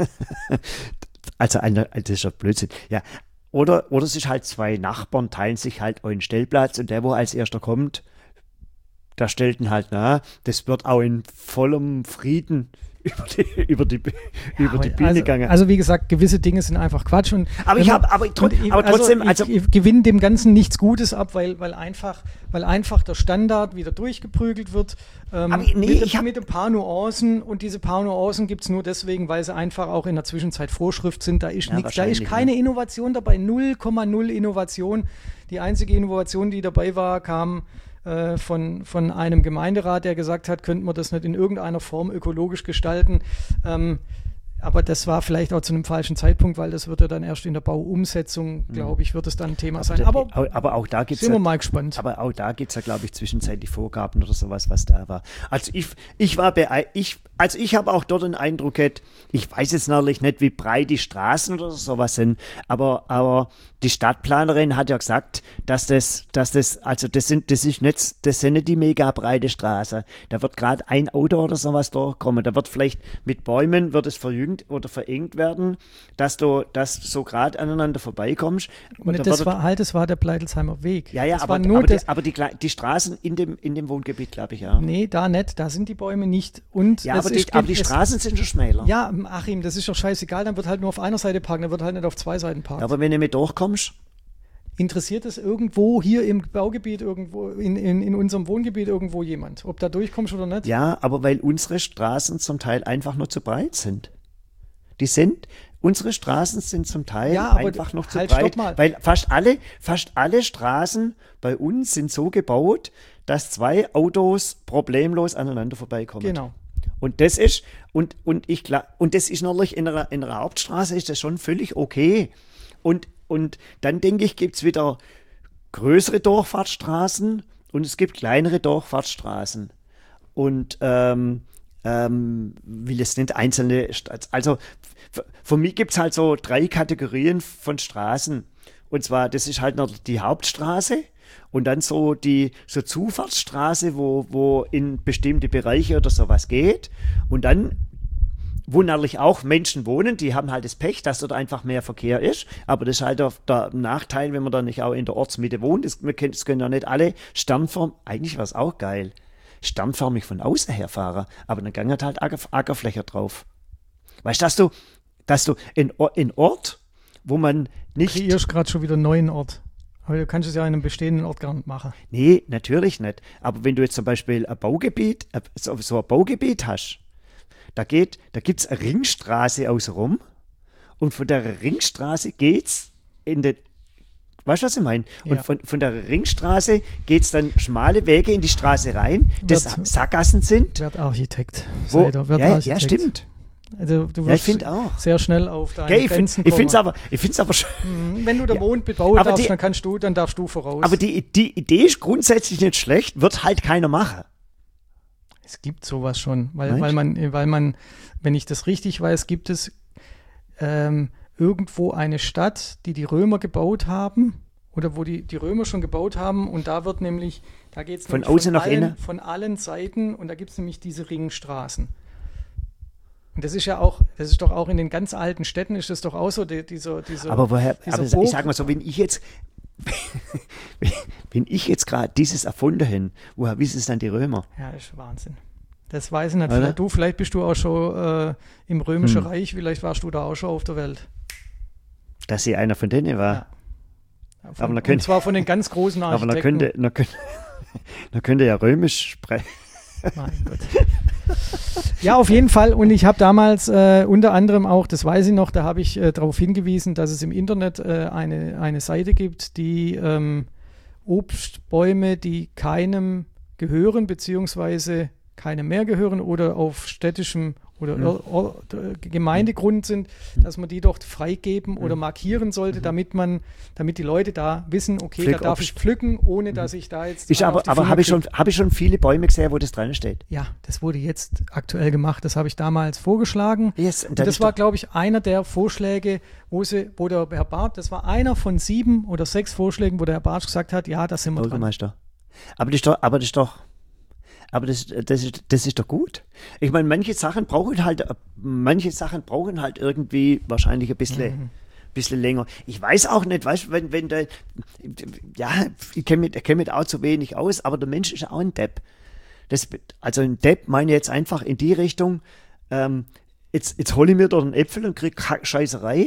Also, eine, das ist ja Blödsinn. Ja. Oder, oder es ist halt zwei Nachbarn, teilen sich halt einen Stellplatz und der, wo als erster kommt, der stellt ihn halt nach. Das wird auch in vollem Frieden über die, über die, über die Bühne also, gegangen. also wie gesagt, gewisse Dinge sind einfach Quatsch. Und aber ich wenn man- habe, aber, tr- und ich- aber trotzdem, also, ich, ich gewinne dem Ganzen nichts Gutes ab, weil, weil, einfach, weil einfach der Standard wieder durchgeprügelt wird. Ähm, Aber nee, mit, ich hab- mit ein paar Nuancen und diese paar Nuancen gibt es nur deswegen, weil sie einfach auch in der Zwischenzeit Vorschrift sind. Da ist Ja, nichts, da ist wahrscheinlich, keine Innovation dabei, null Komma null Innovation. Die einzige Innovation, die dabei war, kam äh, von, von einem Gemeinderat, der gesagt hat, könnten wir das nicht in irgendeiner Form ökologisch gestalten. Ähm, aber das war vielleicht auch zu einem falschen Zeitpunkt, weil das wird ja dann erst in der Bauumsetzung, glaube ich, wird es dann ein Thema sein. der- Aber aber, aber auch da gibt es sind wir mal gespannt. Aber auch da gibt es ja, glaube ich, zwischenzeitlich Vorgaben oder sowas, was da war. Also ich, ich war bei, ich, also ich habe auch dort den Eindruck gehabt, ich weiß jetzt natürlich nicht, wie breit die Straßen oder sowas sind, aber, aber die Stadtplanerin hat ja gesagt, dass das, dass das, also das sind, das ist nicht, das sind nicht die mega breite Straße. Da wird gerade ein Auto oder sowas durchkommen. Da wird vielleicht mit Bäumen wird es verjüngt oder verengt werden, dass du, dass du so gerade aneinander vorbeikommst. Und da das wird- war halt, das war der Bleidelsheimer Weg. ja, ja, das aber, war nur aber, das, die, aber die, Kle- die Straßen in dem, in dem Wohngebiet, glaube ich, ja. nee, da nicht, da sind die Bäume nicht. Und Ja, es aber die, ist, aber die es, Straßen sind schon schmäler. Ja, Achim, das ist doch scheißegal, dann wird halt nur auf einer Seite parken, dann wird halt nicht auf zwei Seiten parken. Aber wenn du mit durchkommst, Interessiert es irgendwo hier im Baugebiet, irgendwo, in, in, in unserem Wohngebiet irgendwo jemand, ob da durchkommst oder nicht? ja, aber weil unsere Straßen zum Teil einfach nur zu breit sind. Die sind, unsere Straßen sind zum Teil Ja, aber einfach noch zu halt, breit, stopp mal. weil fast alle, fast alle Straßen bei uns sind so gebaut, dass zwei Autos problemlos aneinander vorbeikommen. Genau. Und das ist, und, und ich gla- und das ist natürlich in einer, in einer Hauptstraße ist das schon völlig okay. Und, und dann denke ich, gibt es wieder größere Durchfahrtsstraßen und es gibt kleinere Durchfahrtsstraßen. Und ähm, ähm, will jetzt nicht einzelne, St- also f- für mich gibt es halt so drei Kategorien von Straßen. Und zwar, das ist halt noch die Hauptstraße und dann so die so Zufahrtsstraße, wo, wo in bestimmte Bereiche oder sowas geht. Und dann, wo natürlich auch Menschen wohnen, die haben halt das Pech, dass dort einfach mehr Verkehr ist. Aber das ist halt der, der Nachteil, wenn man dann nicht auch in der Ortsmitte wohnt. Das, wir können, das können ja nicht alle Sternform, eigentlich wäre es auch geil, sternförmig von außen herfahren. Aber dann gang halt Acker, Ackerfläche drauf. Weißt du, dass du, dass du in, in Ort, wo man nicht... Kreierst gerade schon wieder einen neuen Ort. Aber du kannst es ja in einem bestehenden Ort gar nicht machen. Nee, natürlich nicht. Aber wenn du jetzt zum Beispiel ein Baugebiet, äh, so, so ein Baugebiet hast, da geht, da gibt es eine Ringstraße außenrum und von der Ringstraße geht's in den, weißt du, was ich meine? Und Ja. von, von der Ringstraße geht's dann schmale Wege in die Straße rein, das Wird- Sackgassen sind. Werd Architekt. Wo, Seid ihr, werd ja, ja, Architekt. stimmt. Also, du Ja, ich wirst finde auch. sehr schnell auf deine Gell, ich Grenzen finde kommen. es aber, ich find's aber schon. Mhm. Wenn du den Mond bebauen Aber darfst, die- dann kannst du, dann darfst du voraus. Aber die, die Idee ist grundsätzlich nicht schlecht, wird halt keiner machen. Es gibt sowas schon, weil, Meinst weil man, weil man, wenn ich das richtig weiß, gibt es ähm, irgendwo eine Stadt, die die Römer gebaut haben oder wo die, die Römer schon gebaut haben und da wird nämlich, da geht es Von außen nach allen, innen? von allen Seiten und da gibt es nämlich diese Ringstraßen. Und das ist ja auch, das ist doch auch in den ganz alten Städten ist das doch auch so, die, dieser, dieser, Aber woher, dieser aber Burg- ich sag mal so, wenn ich jetzt, wenn ich jetzt gerade dieses erfunden hätte, woher wissen es dann die Römer? Ja, das ist Wahnsinn. Das weiß ich nicht. Oder? Vielleicht, du, vielleicht bist du auch schon äh, im Römischen Hm. Reich, vielleicht warst du da auch schon auf der Welt. Dass sie einer von denen war. Ja. Ja, von, Aber man und könnte- zwar von den ganz großen Aber Architekten. man könnte, man könnte, man könnte ja römisch sprechen. Mein Gott. Ja, auf jeden Fall. Und ich habe damals äh, unter anderem auch, das weiß ich noch, da habe ich äh, darauf hingewiesen, dass es im Internet äh, eine, eine Seite gibt, die ähm, Obstbäume, die keinem gehören, beziehungsweise keinem mehr gehören oder auf städtischem oder Mhm. Or- Or- äh, Gemeindegrund sind, dass man die doch freigeben oder markieren sollte, damit man, damit die Leute da wissen, okay, Pflück da darf ich Obst. pflücken, ohne dass ich da jetzt Ist einen aber, auf die aber Finger habe ich, krieg. schon, hab ich schon viele Bäume gesehen, wo das dran steht. Ja, das wurde jetzt aktuell gemacht. Das habe ich damals vorgeschlagen. Yes, Und das war, glaube ich, einer der Vorschläge, wo, sie, wo der Herr Barth, das war einer von sieben oder sechs Vorschlägen, wo der Herr Barth gesagt hat, ja, da sind wir dran. Bürgermeister. Aber das ist doch, aber das ist doch, aber das, das, ist, das ist doch gut. Ich meine, manche Sachen brauchen halt, manche Sachen brauchen halt irgendwie wahrscheinlich ein bisschen, Mhm. bisschen länger. Ich weiß auch nicht, weißt du, wenn, wenn der, ja, ich kenne mich, kenn mich auch zu wenig aus, aber der Mensch ist ja auch ein Depp. Das, also ein Depp meine ich jetzt einfach in die Richtung, ähm, jetzt, jetzt hole ich mir dort einen Äpfel und kriege Scheißerei.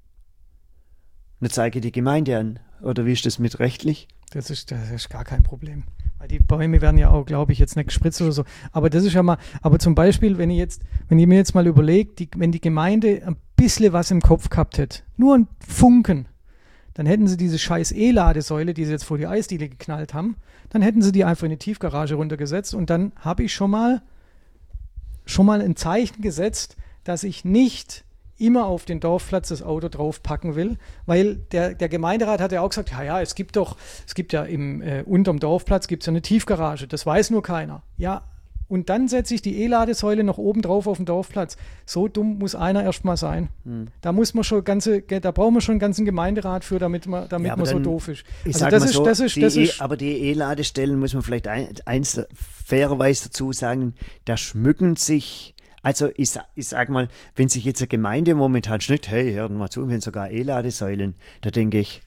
Und jetzt zeige ich die Gemeinde an. Oder wie ist das mit rechtlich? Das ist, das ist gar kein Problem. Weil die Bäume werden ja auch, glaube ich, jetzt nicht gespritzt oder so. Aber das ist ja mal, aber zum Beispiel, wenn ich jetzt, wenn ich mir jetzt mal überlege, die, wenn die Gemeinde ein bisschen was im Kopf gehabt hätte, nur ein Funken, dann hätten sie diese scheiß E-Ladesäule, die sie jetzt vor die Eisdiele geknallt haben, dann hätten sie die einfach in die Tiefgarage runtergesetzt und dann habe ich schon mal, schon mal ein Zeichen gesetzt, dass ich nicht immer auf den Dorfplatz das Auto draufpacken will, weil der, der Gemeinderat hat ja auch gesagt, ja, ja, es gibt doch, es gibt ja im, äh, unterm Dorfplatz gibt es ja eine Tiefgarage, das weiß nur keiner. Ja, und dann setze ich die E-Ladesäule noch oben drauf auf den Dorfplatz. So dumm muss einer erstmal sein. Hm. Da muss man schon ganze, da brauchen wir schon einen ganzen Gemeinderat für, damit man, damit Ja, aber man so dann- doof ist. Ich Also sag das mal ist, so, das ist, die das e, ist, aber die E-Ladestellen muss man vielleicht ein, eins fairerweise dazu sagen, da schmücken sich, also ich, sa- ich sag mal, wenn sich jetzt eine Gemeinde momentan schnitten, hey, hört mal zu, wenn sogar E-Ladesäulen, da denke ich,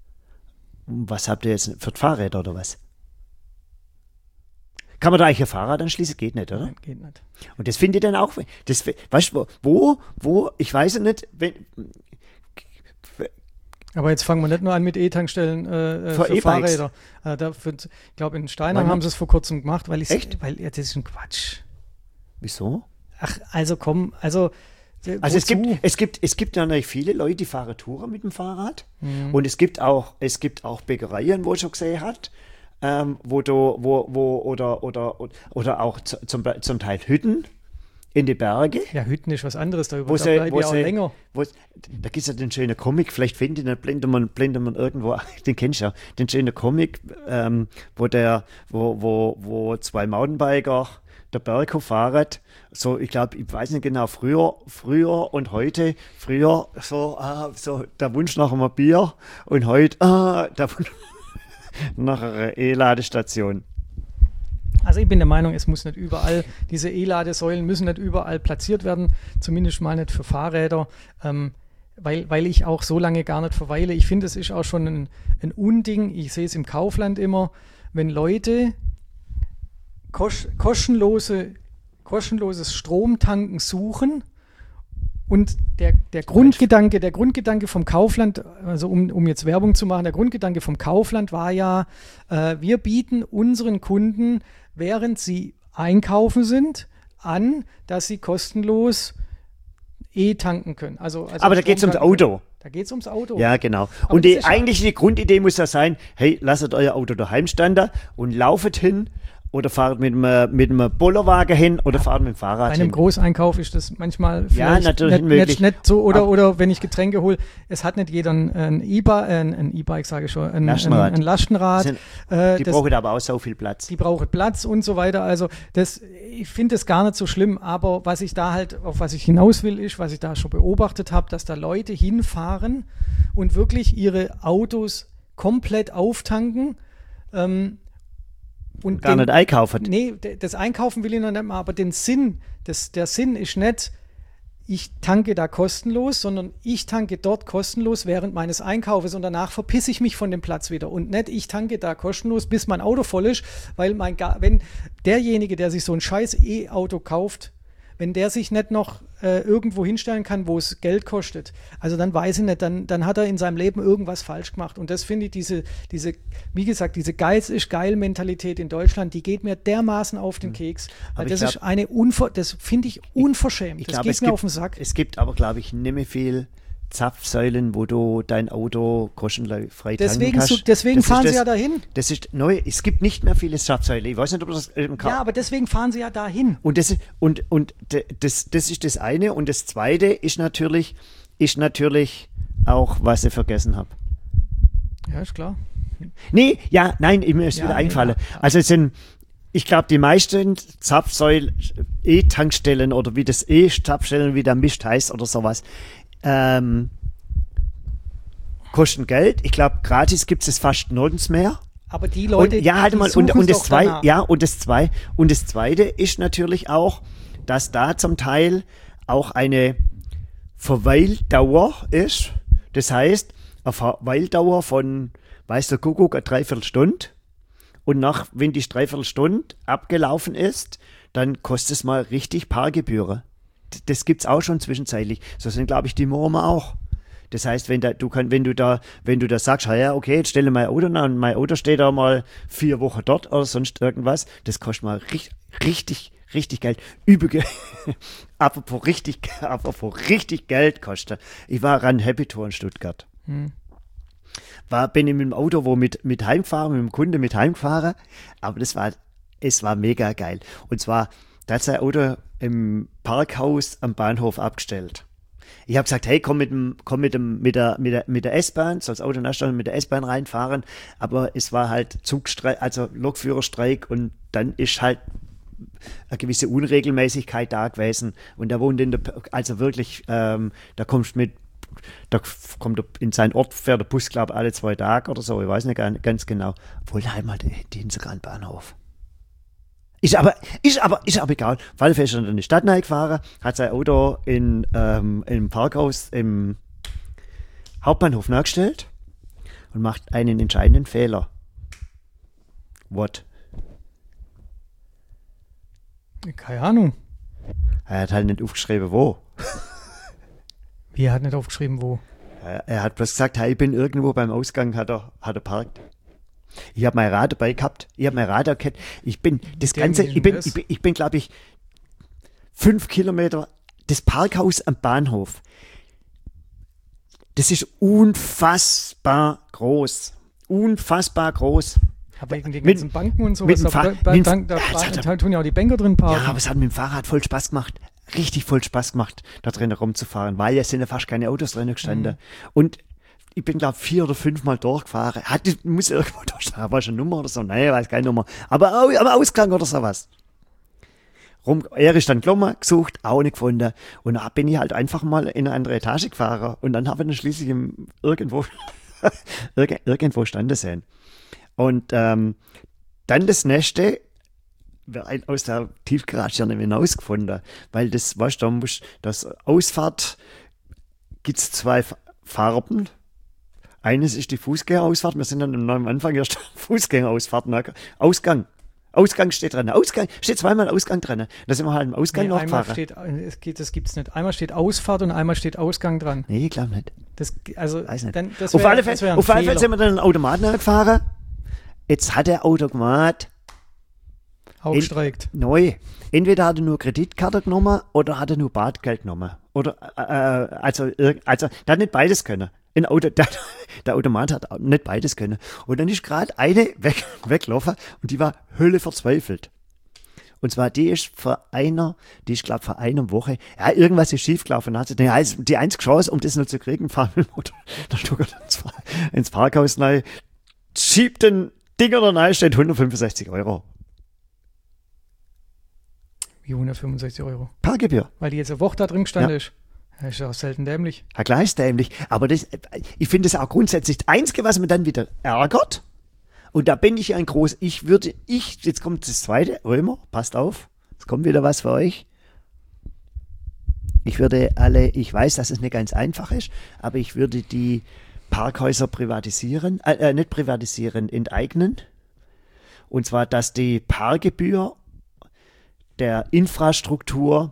was habt ihr jetzt für die Fahrräder oder was? Kann man da eigentlich ein Fahrrad anschließen? Geht nicht, oder? nein, geht nicht. Und das finde ich dann auch, das, weißt du, wo, wo, ich weiß ja nicht, wenn, Aber jetzt fangen wir nicht nur an mit E-Tankstellen äh, äh, Für für, E-Bikes. Fahrräder. Äh, da für, ich glaube, in Steinheim Wann? haben sie es vor kurzem gemacht, weil ich Echt? weil ja, das ist ein Quatsch. wieso? Ach, also komm, also Also es Wozu? gibt, es gibt, es gibt natürlich viele Leute, die fahren Touren mit dem Fahrrad. Mhm. Und es gibt auch, es gibt auch Bäckereien, wo ich schon gesehen hat, ähm, wo du, wo, wo, oder, oder, oder auch zu, zum, zum Teil Hütten in die Berge. Ja, Hütten ist was anderes, da, Wo da sie, bleibe wo ich auch sie, länger. wo, da gibt es ja den schönen Comic, vielleicht findet den, blendet man, blendet man irgendwo, den kennst du ja, den schönen Comic, ähm, wo der, wo, wo, wo zwei Mountainbiker der Berg hochfahren. So, ich glaube, ich weiß nicht genau, früher, früher und heute, früher so, ah, so der Wunsch nach einem Bier und heute, ah, der Wunsch nach einer E-Ladestation. Also ich bin der Meinung, es muss nicht überall, diese E-Ladesäulen müssen nicht überall platziert werden, zumindest mal nicht für Fahrräder, ähm, weil, weil ich auch so lange gar nicht verweile. Ich finde, es ist auch schon ein, ein Unding, ich sehe es im Kaufland immer, wenn Leute kos- kostenlose, kostenloses Stromtanken suchen und der, der Grundgedanke, der Grundgedanke vom Kaufland, also um, um jetzt Werbung zu machen, der Grundgedanke vom Kaufland war ja, äh, wir bieten unseren Kunden, während sie einkaufen sind, an, dass sie kostenlos E-tanken können. Also, also Aber da geht es ums Auto. Da geht es ums Auto. Ja, genau. Aber Und das die ist ja- eigentliche Grundidee muss ja sein, hey, lasst euer Auto daheim standen und laufet hin oder fahrt mit einem, mit einem Bollerwagen hin oder fahrt mit dem Fahrrad Bei einem hin. Großeinkauf ist das manchmal Ja, vielleicht natürlich nicht, möglich. nicht, nicht so, oder, Ab- oder wenn ich Getränke hole, es hat nicht jeder ein, ein E-Bike, ein, ein E-Bike sage ich schon, ein Lastenrad. ein, ein Lastenrad. Sind- Äh, Die das, brauchen aber auch so viel Platz. die brauchen Platz und so weiter. Also das, ich finde das gar nicht so schlimm, aber was ich da halt, auf was ich hinaus will, ist, was ich da schon beobachtet habe, dass da Leute hinfahren und wirklich ihre Autos komplett auftanken. Ähm, und Gar den, nicht einkaufen. Nee, d- das Einkaufen will ich noch nicht mal, aber den Sinn, das, der Sinn ist nicht, ich tanke da kostenlos, sondern ich tanke dort kostenlos während meines Einkaufes und danach verpisse ich mich von dem Platz wieder. Und nicht, ich tanke da kostenlos, bis mein Auto voll ist, weil mein Ga- wenn derjenige, der sich so ein scheiß E-Auto kauft, wenn der sich nicht noch äh, irgendwo hinstellen kann, wo es Geld kostet, also dann weiß ich nicht, dann, dann hat er in seinem Leben irgendwas falsch gemacht. Und das finde ich, diese, diese, wie gesagt, diese Geiz ist geil Mentalität in Deutschland, die geht mir dermaßen auf den Keks. Weil Aber das ich ist glaub- eine Unver, das finde ich unverschämt. Ich das glaube, geht es mir gibt, auf den Sack. es gibt aber, glaube ich, nicht mehr viel Zapfsäulen, wo du dein Auto kostenfrei tanken Deswegen, kannst. so, deswegen Das ist fahren sie das, ja dahin. Das ist neu. Es gibt nicht mehr viele Zapfsäulen. Ich weiß nicht, ob das im Ka- Ja, aber deswegen fahren sie ja dahin. Und das ist, und, und d- das, das ist das eine. Und das zweite ist natürlich, ist natürlich auch, was ich vergessen habe. Ja, ist klar. Nee, ja, nein, mir ist Ja, wieder nee, eingefallen. ja. Also es sind, ich glaube, die meisten Zapfsäulen, E-Tankstellen oder wie das E-Zapfstellen, wie der Mist heißt oder sowas, ähm, kosten Geld. Ich glaube, gratis gibt es fast nirgends mehr. Aber die Leute, und, ja, halt die mal, und, suchen's und das doch zwei, danach. ja, und das zwei, und das zweite ist natürlich auch, dass da zum Teil auch eine Verweildauer ist. Das heißt, eine Verweildauer von, weiß der Kuckuck, eine Dreiviertelstunde. Und nach, wenn die Dreiviertelstunde abgelaufen ist, dann kostet es mal richtig Parkgebühren. D- Das gibt es auch schon zwischenzeitlich. So sind, glaube ich, die Mormen auch. Das heißt, wenn, da, du kann, wenn, du da, wenn du da sagst, ja, okay, jetzt stelle mein Auto nach und mein Auto steht da mal vier Wochen dort oder sonst irgendwas, das kostet mal richtig, richtig, richtig Geld. Übel, apropos richtig, apropos richtig Geld kostet. Ich war an Happy Tour in Stuttgart. Hm. War, bin ich mit dem Auto wo mit, mit heimgefahren, mit dem Kunde mit heimgefahren, aber das war, es war mega geil. Und zwar, da hat sein Auto im Parkhaus am Bahnhof abgestellt. Ich habe gesagt, hey, komm mit dem, komm mit dem, mit der, mit der, mit der S-Bahn, soll das Auto nachstellen, mit der S-Bahn reinfahren, aber es war halt Zugstreik, also Lokführerstreik und dann ist halt eine gewisse Unregelmäßigkeit da gewesen und da wohnt in der, also wirklich, ähm, da kommst du mit, da kommt er in seinen Ort, fährt der Bus, glaube ich, alle zwei Tage oder so, ich weiß nicht ganz, ganz genau, obwohl halt mal die, die Hintergrund Bahnhof. Ist aber, ist aber, ist aber egal. Auf alle Fälle ist er in die Stadt gefahren, hat sein Auto in, ähm, im Parkhaus im Hauptbahnhof nachgestellt und macht einen entscheidenden Fehler. What? Keine Ahnung. Er hat halt nicht aufgeschrieben, wo. Wie, er hat nicht aufgeschrieben, wo. Er, er hat bloß gesagt, hey, ich bin irgendwo beim Ausgang, hat er, hat er parkt. Ich habe mein Rad dabei gehabt. Ich habe mein Rad erkannt. Ich bin das Dem Ganze, ist ich bin, das. ich bin, ich bin glaube ich, fünf Kilometer das Parkhaus am Bahnhof, das ist unfassbar groß. Unfassbar groß. Aber wegen den Mit- ganzen Banken und mit sowas, dem da, Fahr- da, mit da, dem- da, Ja, das da, hat- da tun ja auch die Banker drin parken. Ja, aber es hat mit dem Fahrrad voll Spaß gemacht. Richtig voll Spaß gemacht, da drin rumzufahren, weil es sind ja fast keine Autos drin gestanden. Mhm. Und ich bin, glaube vier oder fünf Mal durchgefahren. Hatte, muss irgendwo durchstehen, war schon eine Nummer oder so? Nein, weiß keine Nummer. Aber au- am Ausgang oder sowas. Rum, er ist dann gekommen, gesucht, auch nicht gefunden. Und da bin ich halt einfach mal in eine andere Etage gefahren. Und dann habe ich ihn schließlich im, irgendwo, irg- irgendwo standen sehen. Und ähm, dann das nächste, wer ein aus der Tiefgarage ja nicht mehr hinausgefunden. Weil das, weißt du, da muss, das Ausfahrt, gibt es zwei F- Farben. Eines ist die Fußgängerausfahrt. Wir sind dann am Anfang erst Fußgängerausfahrt. ne? Ausgang. Ausgang steht dran. Ausgang, steht zweimal Ausgang dran. Da sind wir halt im Ausgang Nee, noch einmal gefahren. steht, es geht, das gibt's nicht. Einmal steht Ausfahrt und einmal steht Ausgang dran. Nee, ich glaube nicht. Das, also, Weiß nicht. Dann, das Auf wär, alle das Fälle, wär ein auf alle Fälle Fehler. sind wir dann einen Automaten gefahren. Jetzt hat der Automat Aufstreikt. neu. Entweder hat er nur Kreditkarte genommen oder hat er nur Bargeld genommen. Oder, äh, also, irg- also, der hat nicht beides können. Ein Auto, der, der Automat hat auch nicht beides können. Und dann ist gerade eine weg, weggelaufen und die war Hölle verzweifelt. Und zwar, die ist vor einer, die ist, glaube vor einer Woche, ja, irgendwas ist schiefgelaufen. Dann hat sie, ja, ist die einzige Chance, um das noch zu kriegen, fahren mit dem Auto, der Stuttgart ins, ins Parkhaus rein, schiebt den Ding oder rein, steht hundertfünfundsechzig Euro. Wie hundertfünfundsechzig Euro. Parkgebühr. Weil die jetzt eine Woche da drin gestanden Ja. ist. Das ist ja auch selten dämlich. Ja, klar ist dämlich. Aber das, ich finde es auch grundsätzlich das Einzige, was mir dann wieder ärgert. Und da bin ich ein groß, ich würde, ich, jetzt kommt das zweite, Römer, passt auf, es kommt wieder was für euch. Ich würde alle, ich weiß, dass es nicht ganz einfach ist, aber ich würde die Parkhäuser privatisieren, äh, äh, nicht privatisieren, enteignen. Und zwar, dass die Parkgebühr der Infrastruktur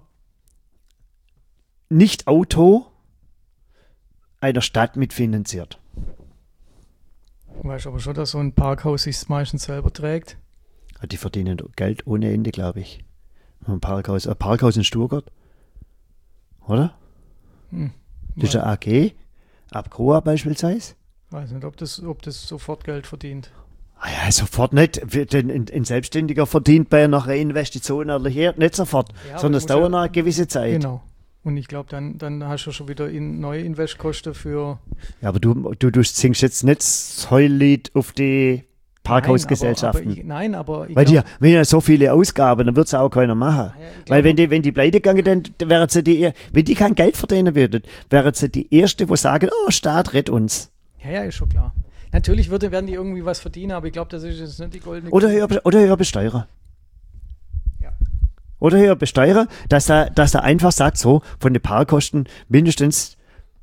nicht Auto einer Stadt mitfinanziert. Du weißt aber schon, dass so ein Parkhaus sich meistens selber trägt. Die verdienen Geld ohne Ende, glaube ich. Ein Parkhaus, ein Parkhaus in Stuttgart. Oder? Hm. Das ist eine A G, Abcoa beispielsweise. Weiß nicht, ob das, ob das sofort Geld verdient. Ah ja, sofort nicht. Ein, ein, ein Selbstständiger verdient bei einer Investition oder hier nicht sofort, Ja, aber sondern du es musst dauert ja- eine gewisse Zeit. Genau. Und ich glaube, dann, dann hast du schon wieder in neue Investkosten für Ja, aber du, du, du singst jetzt nicht das Heullied auf die Parkhausgesellschaften. Nein, aber, aber ich, nein, aber ich Weil die, glaub- wenn ja so viele Ausgaben, dann wird es auch keiner machen. Ja, ich glaub- Weil wenn die, wenn die pleite gegangen, dann wären sie die, wenn die kein Geld verdienen würden, wären sie die Erste, wo sagen, oh, Staat, rett uns. Ja, ja, ist schon klar. Natürlich würde, werden die irgendwie was verdienen, aber ich glaube, das ist jetzt nicht die goldene Oder Kuh. höher, oder höher besteuern. Ja. Oder höher besteuern, dass er, dass er einfach sagt, so, von den Parkkosten mindestens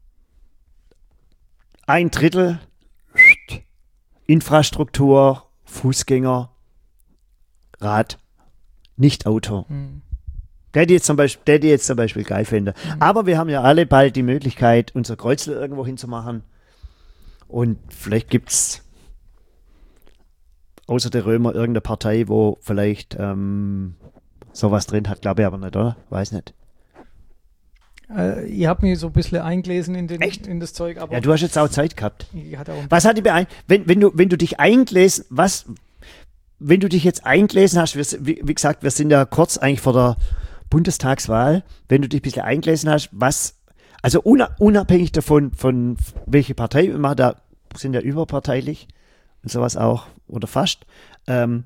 ein Drittel Infrastruktur, Fußgänger, Rad, nicht Auto. Hm. Der die jetzt zum Beispiel, der die jetzt zum Beispiel geil finde. Aber wir haben ja alle bald die Möglichkeit, unser Kreuzel irgendwo hinzumachen. Und vielleicht gibt es außer der Römer irgendeine Partei, wo vielleicht ähm, sowas drin hat, glaube ich aber nicht, oder? Weiß nicht. Äh, ich habe mich so ein bisschen eingelesen in, den, Echt? in das Zeug, aber Ja, du hast jetzt auch Zeit gehabt. ich hatte auch ein Was hat die beein wenn, wenn du wenn du dich eingelesen, was wenn du dich jetzt eingelesen hast, wir, s- wie, wie gesagt, wir sind ja kurz eigentlich vor der Bundestagswahl, wenn du dich ein bisschen eingelesen hast, was also una, unabhängig davon, von welche Partei wir machen, da sind ja überparteilich und sowas auch oder fast. Ähm,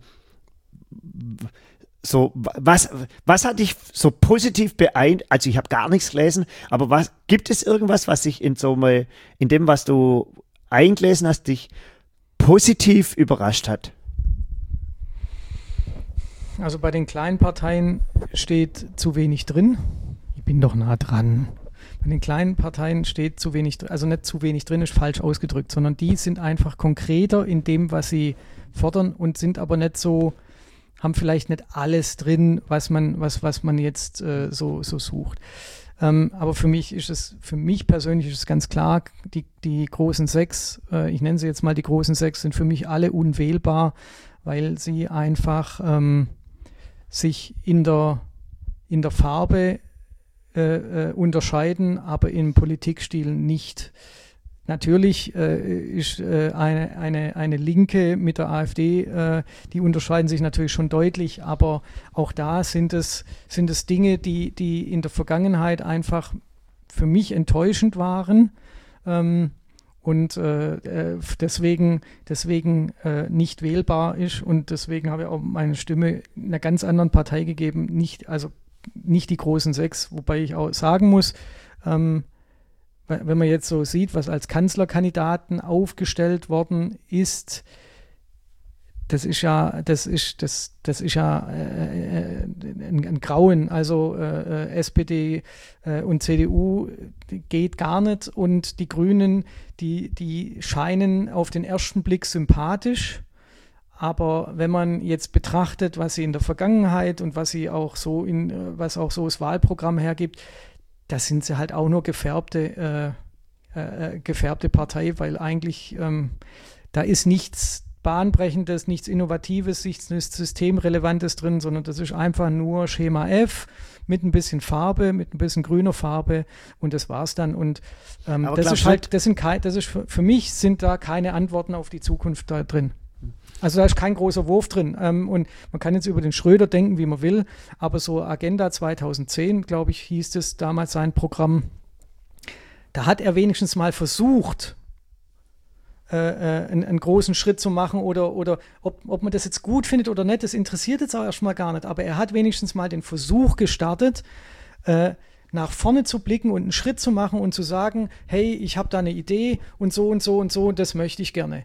so was was hat dich so positiv beeindruckt? Also ich habe gar nichts gelesen, aber was gibt es irgendwas, was sich in so mal in dem, was du eingelesen hast, dich positiv überrascht hat? Also bei den kleinen Parteien steht zu wenig drin. Ich bin doch nah dran. Bei den kleinen Parteien steht zu wenig drin, also nicht zu wenig drin, ist falsch ausgedrückt, sondern die sind einfach konkreter in dem, was sie fordern und sind aber nicht so, haben vielleicht nicht alles drin, was man, was, was man jetzt äh, so, so sucht. Ähm, aber für mich ist es, für mich persönlich ist es ganz klar, die, die großen sechs, äh, ich nenne sie jetzt mal die großen sechs, sind für mich alle unwählbar, weil sie einfach ähm, sich in der, in der Farbe äh, äh, unterscheiden, aber im Politikstil nicht. Natürlich äh, ist äh, eine, eine, eine Linke mit der AfD, äh, die unterscheiden sich natürlich schon deutlich, aber auch da sind es, sind es Dinge, die, die in der Vergangenheit einfach für mich enttäuschend waren ähm, und äh, deswegen, deswegen äh, nicht wählbar ist, und deswegen habe ich auch meine Stimme einer ganz anderen Partei gegeben, nicht, also nicht die großen sechs, wobei ich auch sagen muss, ähm, wenn man jetzt so sieht, was als Kanzlerkandidaten aufgestellt worden ist, das ist ja, das ist, das, das ist ja äh, ein, ein Grauen. Also äh, S P D äh, und C D U geht gar nicht, und die Grünen, die, die scheinen auf den ersten Blick sympathisch. Aber wenn man jetzt betrachtet, was sie in der Vergangenheit und was sie auch so in, was auch so das Wahlprogramm hergibt, da sind sie halt auch nur gefärbte, äh, äh, gefärbte Partei, weil eigentlich ähm, da ist nichts Bahnbrechendes, nichts Innovatives, nichts Systemrelevantes drin, sondern das ist einfach nur Schema F mit ein bisschen Farbe, mit ein bisschen grüner Farbe, und das war's dann. Und ähm, das ist halt, das sind kein, das ist für, für mich sind da keine Antworten auf die Zukunft da drin. Also da ist kein großer Wurf drin. Ähm, und man kann jetzt über den Schröder denken, wie man will, aber so Agenda zweitausendzehn, glaube ich, hieß es damals sein Programm, da hat er wenigstens mal versucht, äh, äh, einen, einen großen Schritt zu machen, oder, oder ob, ob man das jetzt gut findet oder nicht, das interessiert jetzt auch erstmal gar nicht, aber er hat wenigstens mal den Versuch gestartet, äh, nach vorne zu blicken und einen Schritt zu machen und zu sagen, hey, ich habe da eine Idee und so und so und so, und das möchte ich gerne.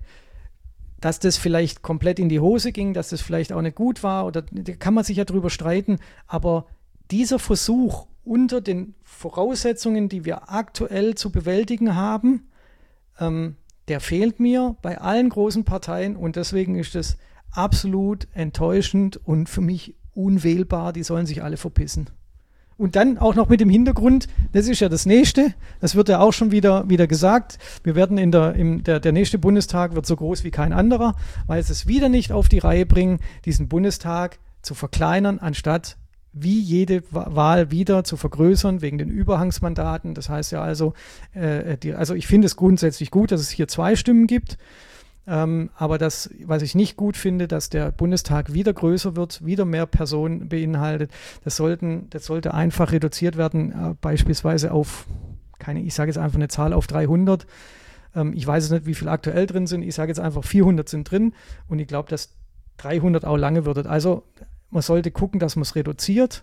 Dass das vielleicht komplett in die Hose ging, dass das vielleicht auch nicht gut war, oder da kann man sich ja drüber streiten, aber dieser Versuch unter den Voraussetzungen, die wir aktuell zu bewältigen haben, ähm, der fehlt mir bei allen großen Parteien, und deswegen ist das absolut enttäuschend und für mich unwählbar. Die sollen sich alle verpissen. Und dann auch noch mit dem Hintergrund, das ist ja das Nächste, das wird ja auch schon wieder, wieder gesagt, wir werden in der, im, der, der nächste Bundestag wird so groß wie kein anderer, weil sie es wieder nicht auf die Reihe bringen, diesen Bundestag zu verkleinern, anstatt wie jede Wahl wieder zu vergrößern wegen den Überhangsmandaten. Das heißt ja also, äh, die, also ich finde es grundsätzlich gut, dass es hier zwei Stimmen gibt. Ähm, aber das, was ich nicht gut finde, dass der Bundestag wieder größer wird, wieder mehr Personen beinhaltet, das, sollten, das sollte einfach reduziert werden, äh, beispielsweise auf, keine, ich sage jetzt einfach eine Zahl, auf dreihundert. Ähm, ich weiß es nicht, wie viel aktuell drin sind, ich sage jetzt einfach vierhundert sind drin, und ich glaube, dass dreihundert auch lange wird. Also man sollte gucken, dass man es reduziert,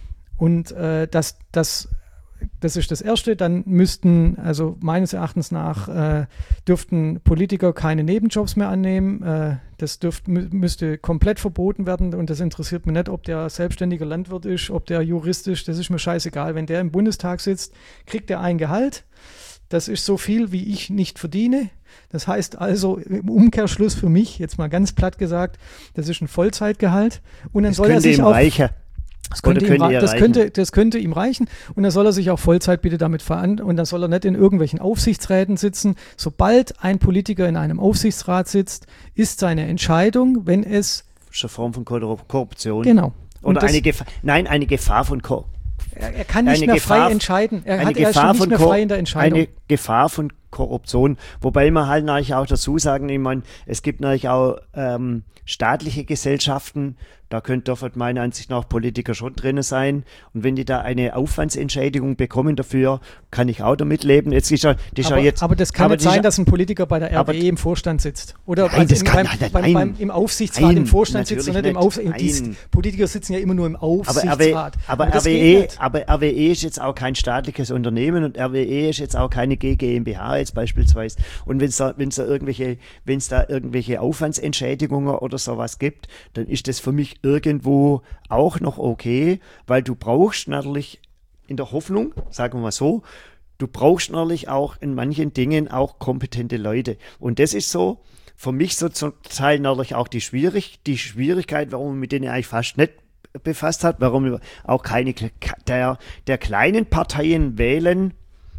und äh, dass das Das ist das Erste. Dann müssten, also meines Erachtens nach, äh, dürften Politiker keine Nebenjobs mehr annehmen. Äh, das dürft, mü- müsste komplett verboten werden, und das interessiert mich nicht, ob der selbstständiger Landwirt ist, ob der Jurist ist, das ist mir scheißegal. Wenn der im Bundestag sitzt, kriegt er ein Gehalt. Das ist so viel, wie ich nicht verdiene. Das heißt also im Umkehrschluss für mich, jetzt mal ganz platt gesagt, das ist ein Vollzeitgehalt. Und dann Das soll er sich ihm auch... reicher. Das könnte, Oder ihm, könnte das, ihr könnte, das könnte ihm reichen, und dann soll er sich auch Vollzeit bitte damit veran und dann soll er nicht in irgendwelchen Aufsichtsräten sitzen. Sobald ein Politiker in einem Aufsichtsrat sitzt, ist seine Entscheidung, wenn es... Das ist eine Form von Korru- Korruption. Genau. Und Oder das, eine Gefahr, nein, eine Gefahr von Korruption. er, er kann nicht eine mehr Gefahr, frei entscheiden. Er, eine hat, er ist Gefahr nicht von mehr Kor- frei in der Entscheidung. Eine Gefahr von Korruption. Wobei man halt natürlich auch dazu sagen, ich meine, es gibt natürlich auch ähm, staatliche Gesellschaften, da könnte dürfen meiner Ansicht nach Politiker schon drin sein. Und wenn die da eine Aufwandsentschädigung bekommen dafür, kann ich auch damit leben. Jetzt ist ja, das ist aber, ja jetzt, aber das kann aber nicht das ist sein, ja- dass ein Politiker bei der R W E aber- im Vorstand sitzt. Oder Nein, also das im, kann- beim, nein, beim, nein. beim, im Aufsichtsrat Nein, im Vorstand sitzt und nicht natürlich im Auf, nicht. die Nein. Politiker sitzen ja immer nur im Aber, R W, Aufsichtsrat. aber, Und das R W geht E, nicht. aber R W E ist jetzt auch kein staatliches Unternehmen, und R W E ist jetzt auch keine G GmbH jetzt beispielsweise. Und wenn es da, wenn's da irgendwelche, wenn es da irgendwelche Aufwandsentschädigungen oder sowas gibt, dann ist das für mich irgendwo auch noch okay, weil du brauchst natürlich in der Hoffnung, sagen wir mal so, du brauchst natürlich auch in manchen Dingen auch kompetente Leute. Und das ist so, für mich so zum Teil natürlich auch die, Schwierig die Schwierigkeit, warum man mit denen eigentlich fast nicht befasst hat, warum ich auch keine der, der kleinen Parteien wählen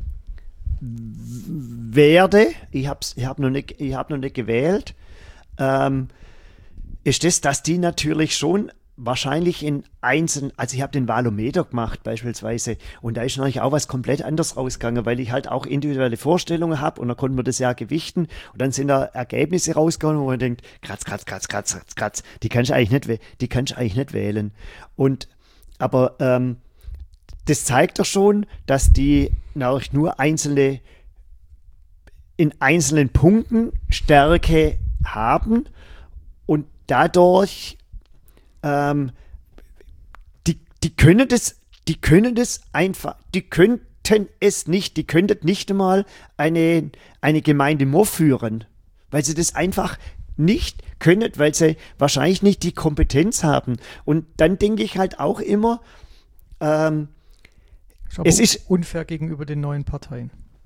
werde. Ich habe ich hab noch, nicht- ich hab noch nicht gewählt. Ähm, ist das, dass die natürlich schon, wahrscheinlich in einzelnen, also ich habe den Valometer gemacht beispielsweise und da ist natürlich auch was komplett anderes rausgegangen, weil ich halt auch individuelle Vorstellungen habe und dann konnten wir das ja gewichten und dann sind da Ergebnisse rausgekommen, wo man denkt, kratz, kratz, kratz, kratz, kratz, kratz, die kannst du eigentlich nicht, die kannst du eigentlich nicht wählen. Und, aber ähm, das zeigt doch schon, dass die natürlich nur einzelne, in einzelnen Punkten Stärke haben und dadurch ähm, die, die können das, die können das einfach, die könnten es nicht, die könnten nicht einmal eine, eine Gemeinde Moor führen, weil sie das einfach nicht können, weil sie wahrscheinlich nicht die Kompetenz haben. Und dann denke ich halt auch immer, ähm, es ist unfair gegenüber den neuen Parteien.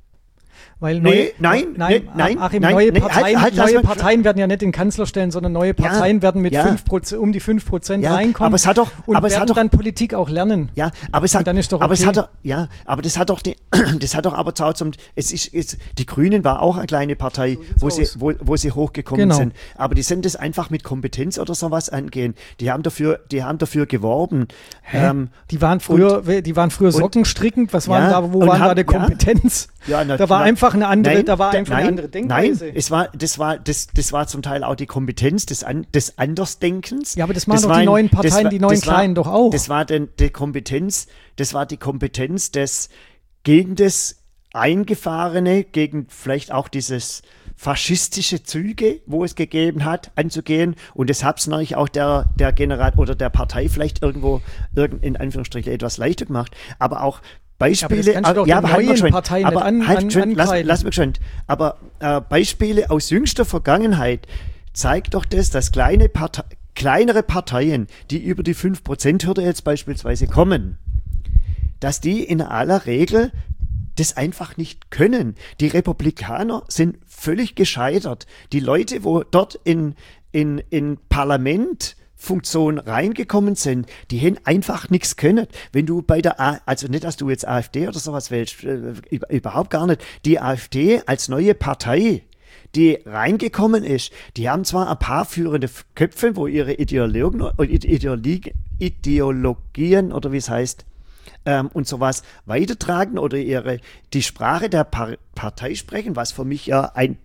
Weil nee, neue, nein, nein, nee, nein, Achim, nein, neue nee, Parteien, halt, halt, neue lass Parteien werden ja nicht den Kanzler stellen, sondern neue Parteien ja, werden mit ja. fünf Prozent, um die fünf Prozent Ja, reinkommen aber es hat doch, und aber es werden hat doch, dann Politik auch lernen. ja, aber es hat, Und dann ist doch aber es okay. hat doch, ja, aber das hat doch, die, das hat doch aber auch zum, es ist, es, die Grünen war auch eine kleine Partei, wo sie, aus. wo, wo sie hochgekommen Genau. sind, aber die sind das einfach mit Kompetenz oder sowas angehen. Die haben dafür, die haben dafür geworben. Ähm, Die waren früher, die waren früher sockenstrickend. Was waren Ja, da, wo und waren da haben- die Kompetenz? Ja, na, da war na, einfach eine andere, nein, da war einfach nein, eine andere Denkweise. Nein, es war, das war, das, das war zum Teil auch die Kompetenz des, An, des Andersdenkens. Ja, aber das machen doch war die ein- neuen Parteien, das war- die neuen das war- Kleinen doch auch. Das war denn die Kompetenz, das war die Kompetenz des gegen das Eingefahrene, gegen vielleicht auch dieses faschistische Züge, wo es gegeben hat, anzugehen. Und das hat es natürlich auch der, der General oder der Partei vielleicht irgendwo irgend, in Anführungsstrichen etwas leichter gemacht. Aber auch Beispiele, Ja, aber das kannst du doch ja, den aber halt neuen mal schön, Parteien aber nicht an- halt an- schön, lass, ankreiden. lass mich schön. Aber äh, Beispiele aus jüngster Vergangenheit zeigt doch das, dass kleine Partei, kleinere Parteien, die über die fünf Prozent Hürde jetzt beispielsweise kommen, dass die in aller Regel das einfach nicht können. Die Republikaner sind völlig gescheitert. Die Leute, wo dort in, in, in Parlament Funktion reingekommen sind, die haben einfach nichts können. Wenn du bei der, A- also nicht, dass du jetzt AfD oder sowas wählst, äh, überhaupt gar nicht. Die AfD als neue Partei, die reingekommen ist, die haben zwar ein paar führende Köpfe, wo ihre Ideologen, Ideologie, Ideologien oder wie es heißt, ähm, und sowas weitertragen oder ihre, die Sprache der Par- Partei sprechen, was für mich ja ein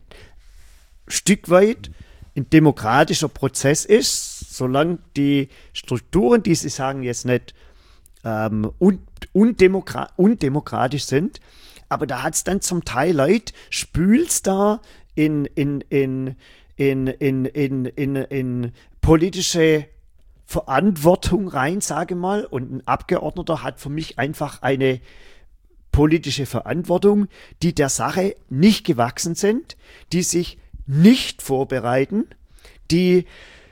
Stück weit ein demokratischer Prozess ist, solange die Strukturen, die Sie sagen, jetzt nicht ähm, un- undemokra- undemokratisch sind, aber da hat es dann zum Teil Leute, spülst da in, in, in, in, in, in, in, in politische Verantwortung rein, sage mal, und ein Abgeordneter hat für mich einfach eine politische Verantwortung, die der Sache nicht gewachsen sind, die sich nicht vorbereiten, die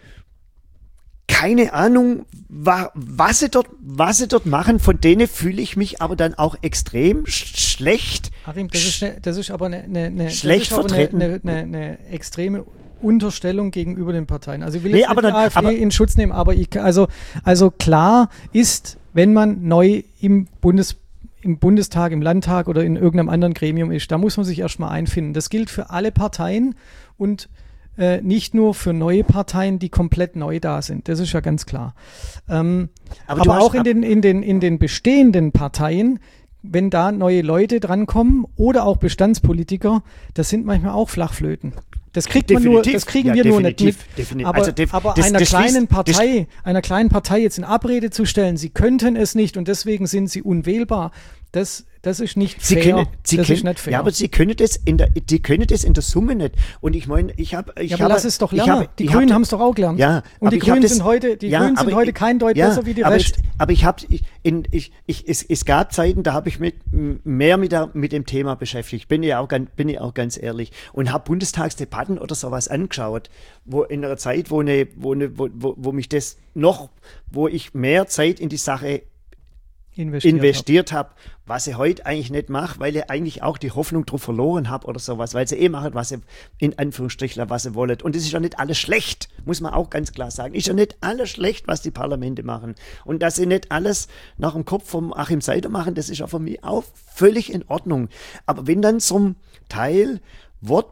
keine Ahnung, wa- was sie dort, was sie dort machen, von denen fühle ich mich aber dann auch extrem sch- schlecht. Achim, das ist, ne, das ist aber eine, eine, eine, Schlecht das ist aber vertreten. eine, eine, eine, eine extreme Unterstellung gegenüber den Parteien. Also ich will Nee, jetzt aber nicht die dann- AfD aber- in Schutz nehmen, aber ich, also, also klar ist, wenn man neu im Bundes im Bundestag, im Landtag oder in irgendeinem anderen Gremium ist, da muss man sich erstmal einfinden. Das gilt für alle Parteien und äh, nicht nur für neue Parteien, die komplett neu da sind. Das ist ja ganz klar. Ähm, Aber aber du hast- auch in den, in, den, in den bestehenden Parteien, wenn da neue Leute drankommen oder auch Bestandspolitiker, das sind manchmal auch Flachflöten. Das kriegt man nur, Definitiv. das kriegen Ja, wir nur nicht mit. definitiv, definitiv. Aber, Also def- aber das- einer das kleinen schließt- das- Partei, einer kleinen Partei jetzt in Abrede zu stellen, sie könnten es nicht und deswegen sind sie unwählbar, das, das ist nicht Sie fair. können, sie das können, ist nicht fair. Ja, aber sie können das in der, die können das in der Summe nicht. Und ich meine, ich habe, ich Ja, aber habe, lass es doch ich lernen. habe- die ich Grünen habe- haben es doch auch gelernt. Ja, und aber die ich hab Grünen das- sind heute, die ja, Grünen sind aber heute ich- kein Deut ja, besser wie die aber Rest. Ich, aber ich habe, ich, in, ich, ich, es, es gab Zeiten, da habe ich mit m- mehr mit, der, mit dem Thema beschäftigt. Bin ich auch ganz, bin ich auch ganz ehrlich und habe Bundestagsdebatten oder sowas angeschaut, wo in einer Zeit, wo eine, wo eine, wo, wo, wo mich das noch, wo ich mehr Zeit in die Sache investiert, investiert habe, was ich heute eigentlich nicht mache, weil ich eigentlich auch die Hoffnung drauf verloren habe oder sowas, weil sie eh machen, was sie in Anführungsstrichen, was sie wollen. Und es ist ja nicht alles schlecht, muss man auch ganz klar sagen. Ist ja nicht alles schlecht, was die Parlamente machen. Und dass sie nicht alles nach dem Kopf vom Achim Seider machen, das ist ja für mich auch völlig in Ordnung. Aber wenn dann zum Teil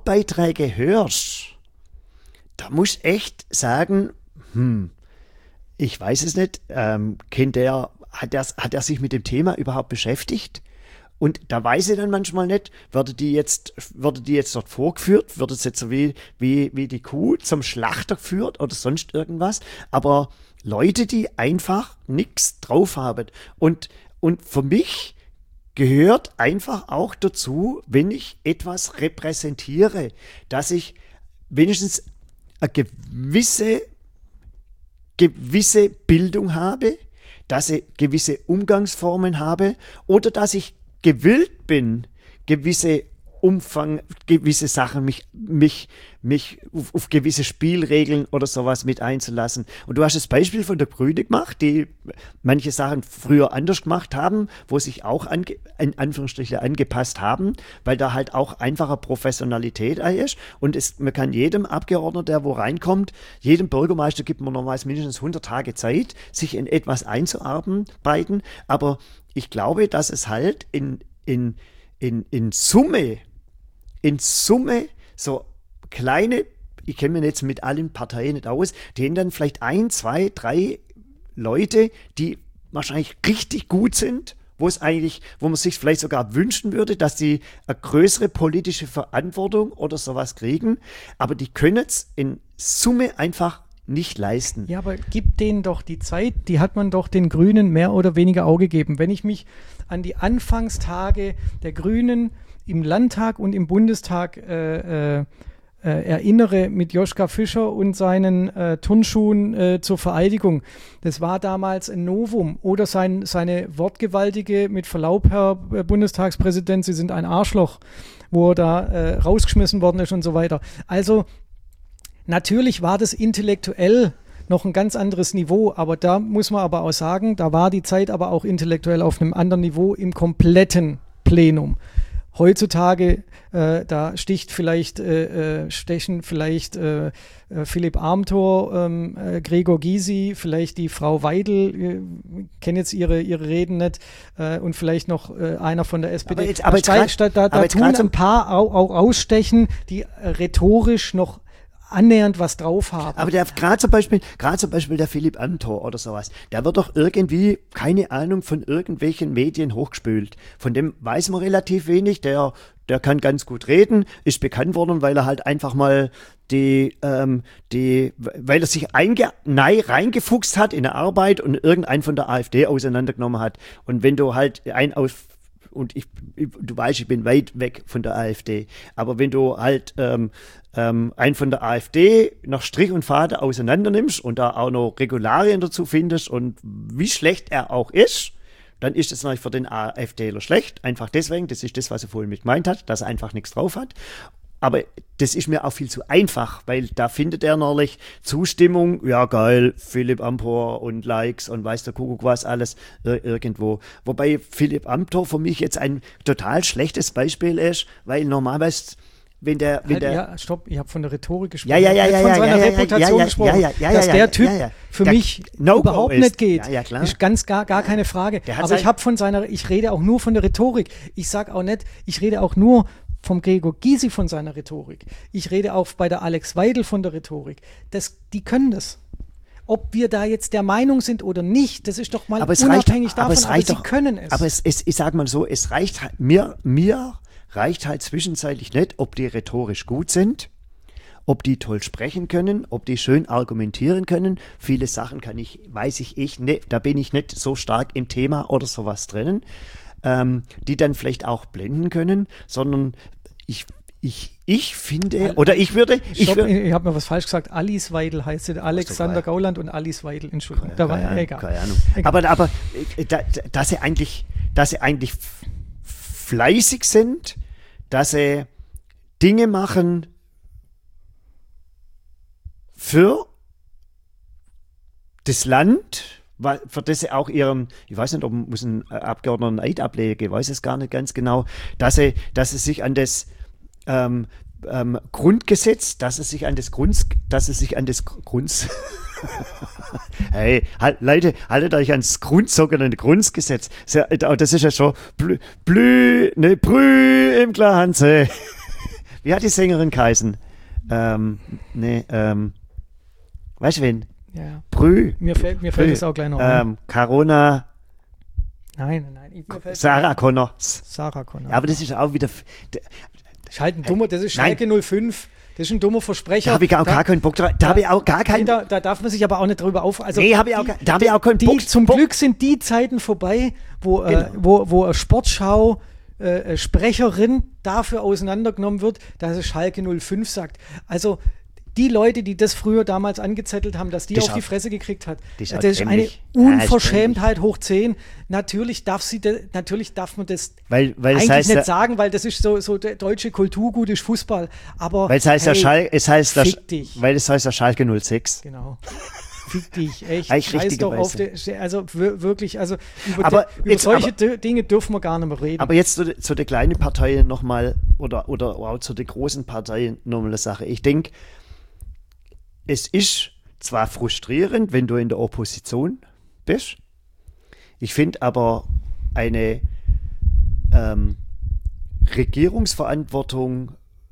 Wortbeiträge hörst, da muss ich echt sagen, hm, ich weiß es nicht, ähm, kennt der, hat er, hat er sich mit dem Thema überhaupt beschäftigt? Und da weiß ich dann manchmal nicht, würde die jetzt, würde die jetzt dort vorgeführt, wird es jetzt so wie, wie, wie die Kuh zum Schlachter geführt oder sonst irgendwas, aber Leute, die einfach nichts drauf haben. Und, und für mich gehört einfach auch dazu, wenn ich etwas repräsentiere, dass ich wenigstens eine gewisse, gewisse Bildung habe, dass ich gewisse Umgangsformen habe oder dass ich gewillt bin, gewisse Umfang, gewisse Sachen, mich, mich, mich auf, auf gewisse Spielregeln oder sowas mit einzulassen. Und du hast das Beispiel von der Grüne gemacht, die manche Sachen früher anders gemacht haben, wo sich auch ange, in Anführungsstrichen angepasst haben, weil da halt auch einfache Professionalität ist. Und es, man kann jedem Abgeordneten, der wo reinkommt, jedem Bürgermeister gibt man nochmals mindestens hundert Tage Zeit, sich in etwas einzuarbeiten. Aber ich glaube, dass es halt in, in, in, in Summe in Summe so kleine, ich kenne mich jetzt mit allen Parteien nicht aus, denen dann vielleicht ein, zwei, drei Leute, die wahrscheinlich richtig gut sind, wo es eigentlich, wo man sich vielleicht sogar wünschen würde, dass die eine größere politische Verantwortung oder sowas kriegen, aber die können es in Summe einfach nicht leisten. Ja, aber gib denen doch die Zeit, die hat man doch den Grünen mehr oder weniger auch gegeben. Wenn ich mich an die Anfangstage der Grünen im Landtag und im Bundestag äh, äh, äh, erinnere mit Joschka Fischer und seinen äh, Turnschuhen äh, zur Vereidigung. Das war damals ein Novum. Oder sein, seine wortgewaltige, mit Verlaub, Herr Bundestagspräsident, Sie sind ein Arschloch, wo er da äh, rausgeschmissen worden ist und so weiter. Also natürlich war das intellektuell noch ein ganz anderes Niveau, aber da muss man aber auch sagen, da war die Zeit aber auch intellektuell auf einem anderen Niveau im kompletten Plenum. Heutzutage, äh, da sticht vielleicht, äh, äh, stechen vielleicht äh, äh, Philipp Amthor, ähm, äh, Gregor Gysi, vielleicht die Frau Weidel, äh, kenne jetzt ihre, ihre Reden nicht, äh, und vielleicht noch äh, einer von der S P D. Aber jetzt, aber da jetzt grad, da, da, da tun ein paar auch, auch ausstechen, die äh, rhetorisch noch annähernd was drauf haben. Aber der gerade zum Beispiel, gerade zum Beispiel der Philipp Amthor oder sowas, der wird doch irgendwie, keine Ahnung, von irgendwelchen Medien hochgespült. Von dem weiß man relativ wenig. Der, der kann ganz gut reden, ist bekannt worden, weil er halt einfach mal die, ähm, die, weil er sich einge, nein, reingefuchst hat in der Arbeit und irgendeinen von der AfD auseinandergenommen hat. Und wenn du halt ein aus und ich, du weißt, ich bin weit weg von der AfD, aber wenn du halt ähm, ähm, einen von der AfD nach Strich und Faden auseinander nimmst und da auch noch Regularien dazu findest und wie schlecht er auch ist, dann ist es natürlich für den AfDler schlecht, einfach deswegen, das ist das, was er vorhin mit gemeint hat, dass er einfach nichts drauf hat. Aber das ist mir auch viel zu einfach, weil da findet er natürlich Zustimmung, ja geil, Philipp Amthor und Likes und weiß der Kuckuck was alles äh, irgendwo. Wobei Philipp Amthor für mich jetzt ein total schlechtes Beispiel ist, weil normalerweise, wenn der... Wenn halt, der ja, stopp, ich habe von der Rhetorik gesprochen. Ja, ja, ja, ich ja, habe von ja, seiner ja, Reputation ja, gesprochen, ja, ja, ja, dass ja, der ja, Typ ja, ja. für Der mich No-Go überhaupt ist. nicht geht. Ja, ja, klar. Ist ganz gar, gar keine Frage. Der hat Aber ich sein- habe von seiner, ich rede auch nur von der Rhetorik. Ich sage auch nicht, ich rede auch nur vom Gregor Gysi von seiner Rhetorik. Ich rede auch bei der Alex Weidel von der Rhetorik. Das, die können das. Ob wir da jetzt der Meinung sind oder nicht, das ist doch mal aber es unabhängig reicht, davon, aber, es reicht aber doch, sie können es. Aber es, es, ich sag mal so, es reicht halt- mir, mir reicht halt zwischenzeitlich nicht, ob die rhetorisch gut sind, ob die toll sprechen können, ob die schön argumentieren können. Viele Sachen kann ich, weiß ich ich nicht, da bin ich nicht so stark im Thema oder sowas drinnen, ähm, die dann vielleicht auch blenden können, sondern ich, ich, ich finde, oder ich würde, ich Stopp, würde, ich habe mir was falsch gesagt. Alice Weidel heißt sie. Alexander Ach so, Gauland und Alice Weidel. Entschuldigung. Da war keine, ja Ahnung, egal. keine Ahnung. Egal. Aber, aber äh, da, dass sie eigentlich, dass sie eigentlich f- fleißig sind, dass sie Dinge machen für das Land, weil- für das sie auch ihrem, ich weiß nicht, ob muss ein Abgeordneter einen Eid ablegen, ich weiß es gar nicht ganz genau, dass sie, dass sie sich an das ähm, ähm, Grundgesetz, dass es sich an das Grund, dass es sich an das Grund, hey, halt, Leute, haltet euch ans Grund, sogenannte Grundgesetz. Das ist ja schon blü, blü ne, Brü im Glanze. Wie hat die Sängerin geheißen? Ähm, ne, ähm, weißt du wen? Ja. Brü. Mir fällt, mir fällt es auch gleich noch ein. Ähm, Carona. Nein, nein, ich, mir fällt Sarah Connors. Sarah Connors. Ja, aber das ist auch wieder. Das ist halt ein dummer, das ist Nein. Schalke null fünf. Das ist ein dummer Versprecher. Da habe ich auch gar keinen Bock drauf. Da habe ich auch gar keinen. Da, da darf man sich aber auch nicht drüber auf. Also Nee, habe ich auch, die, gar- da habe ich auch keinen die, Bock. Zum Bock. Glück sind die Zeiten vorbei, wo, Genau. äh, wo, wo eine Sportschau äh, Sprecherin dafür auseinandergenommen wird, dass es Schalke null fünf sagt. Also die Leute, die das früher damals angezettelt haben, dass die Das ist auf die auch- Fresse gekriegt hat. das ist Das auch ist eine dämlich. Ja, ist Unverschämtheit hoch zehn. Natürlich darf sie, de, natürlich darf man das Weil, weil es eigentlich heißt, nicht ja, sagen, weil das ist so, so der deutsche Kulturgut ist Fußball. Aber weil es heißt ja hey, Schalke, es heißt ja, fick dich. weil es heißt ja Schalke null sechs. Genau. Fick dich, echt. Eigentlich Scheiß doch auf richtigerweise. die, also wir- wirklich, also über, Aber de, über jetzt solche aber- D- Dinge dürfen wir gar nicht mehr reden. Aber jetzt zu, de- zu den kleinen Parteien nochmal oder, oder auch zu den großen Parteien nochmal eine Sache. Ich denke, es ist zwar frustrierend, wenn du in der Opposition bist. Ich finde aber eine ähm, Regierungsverantwortung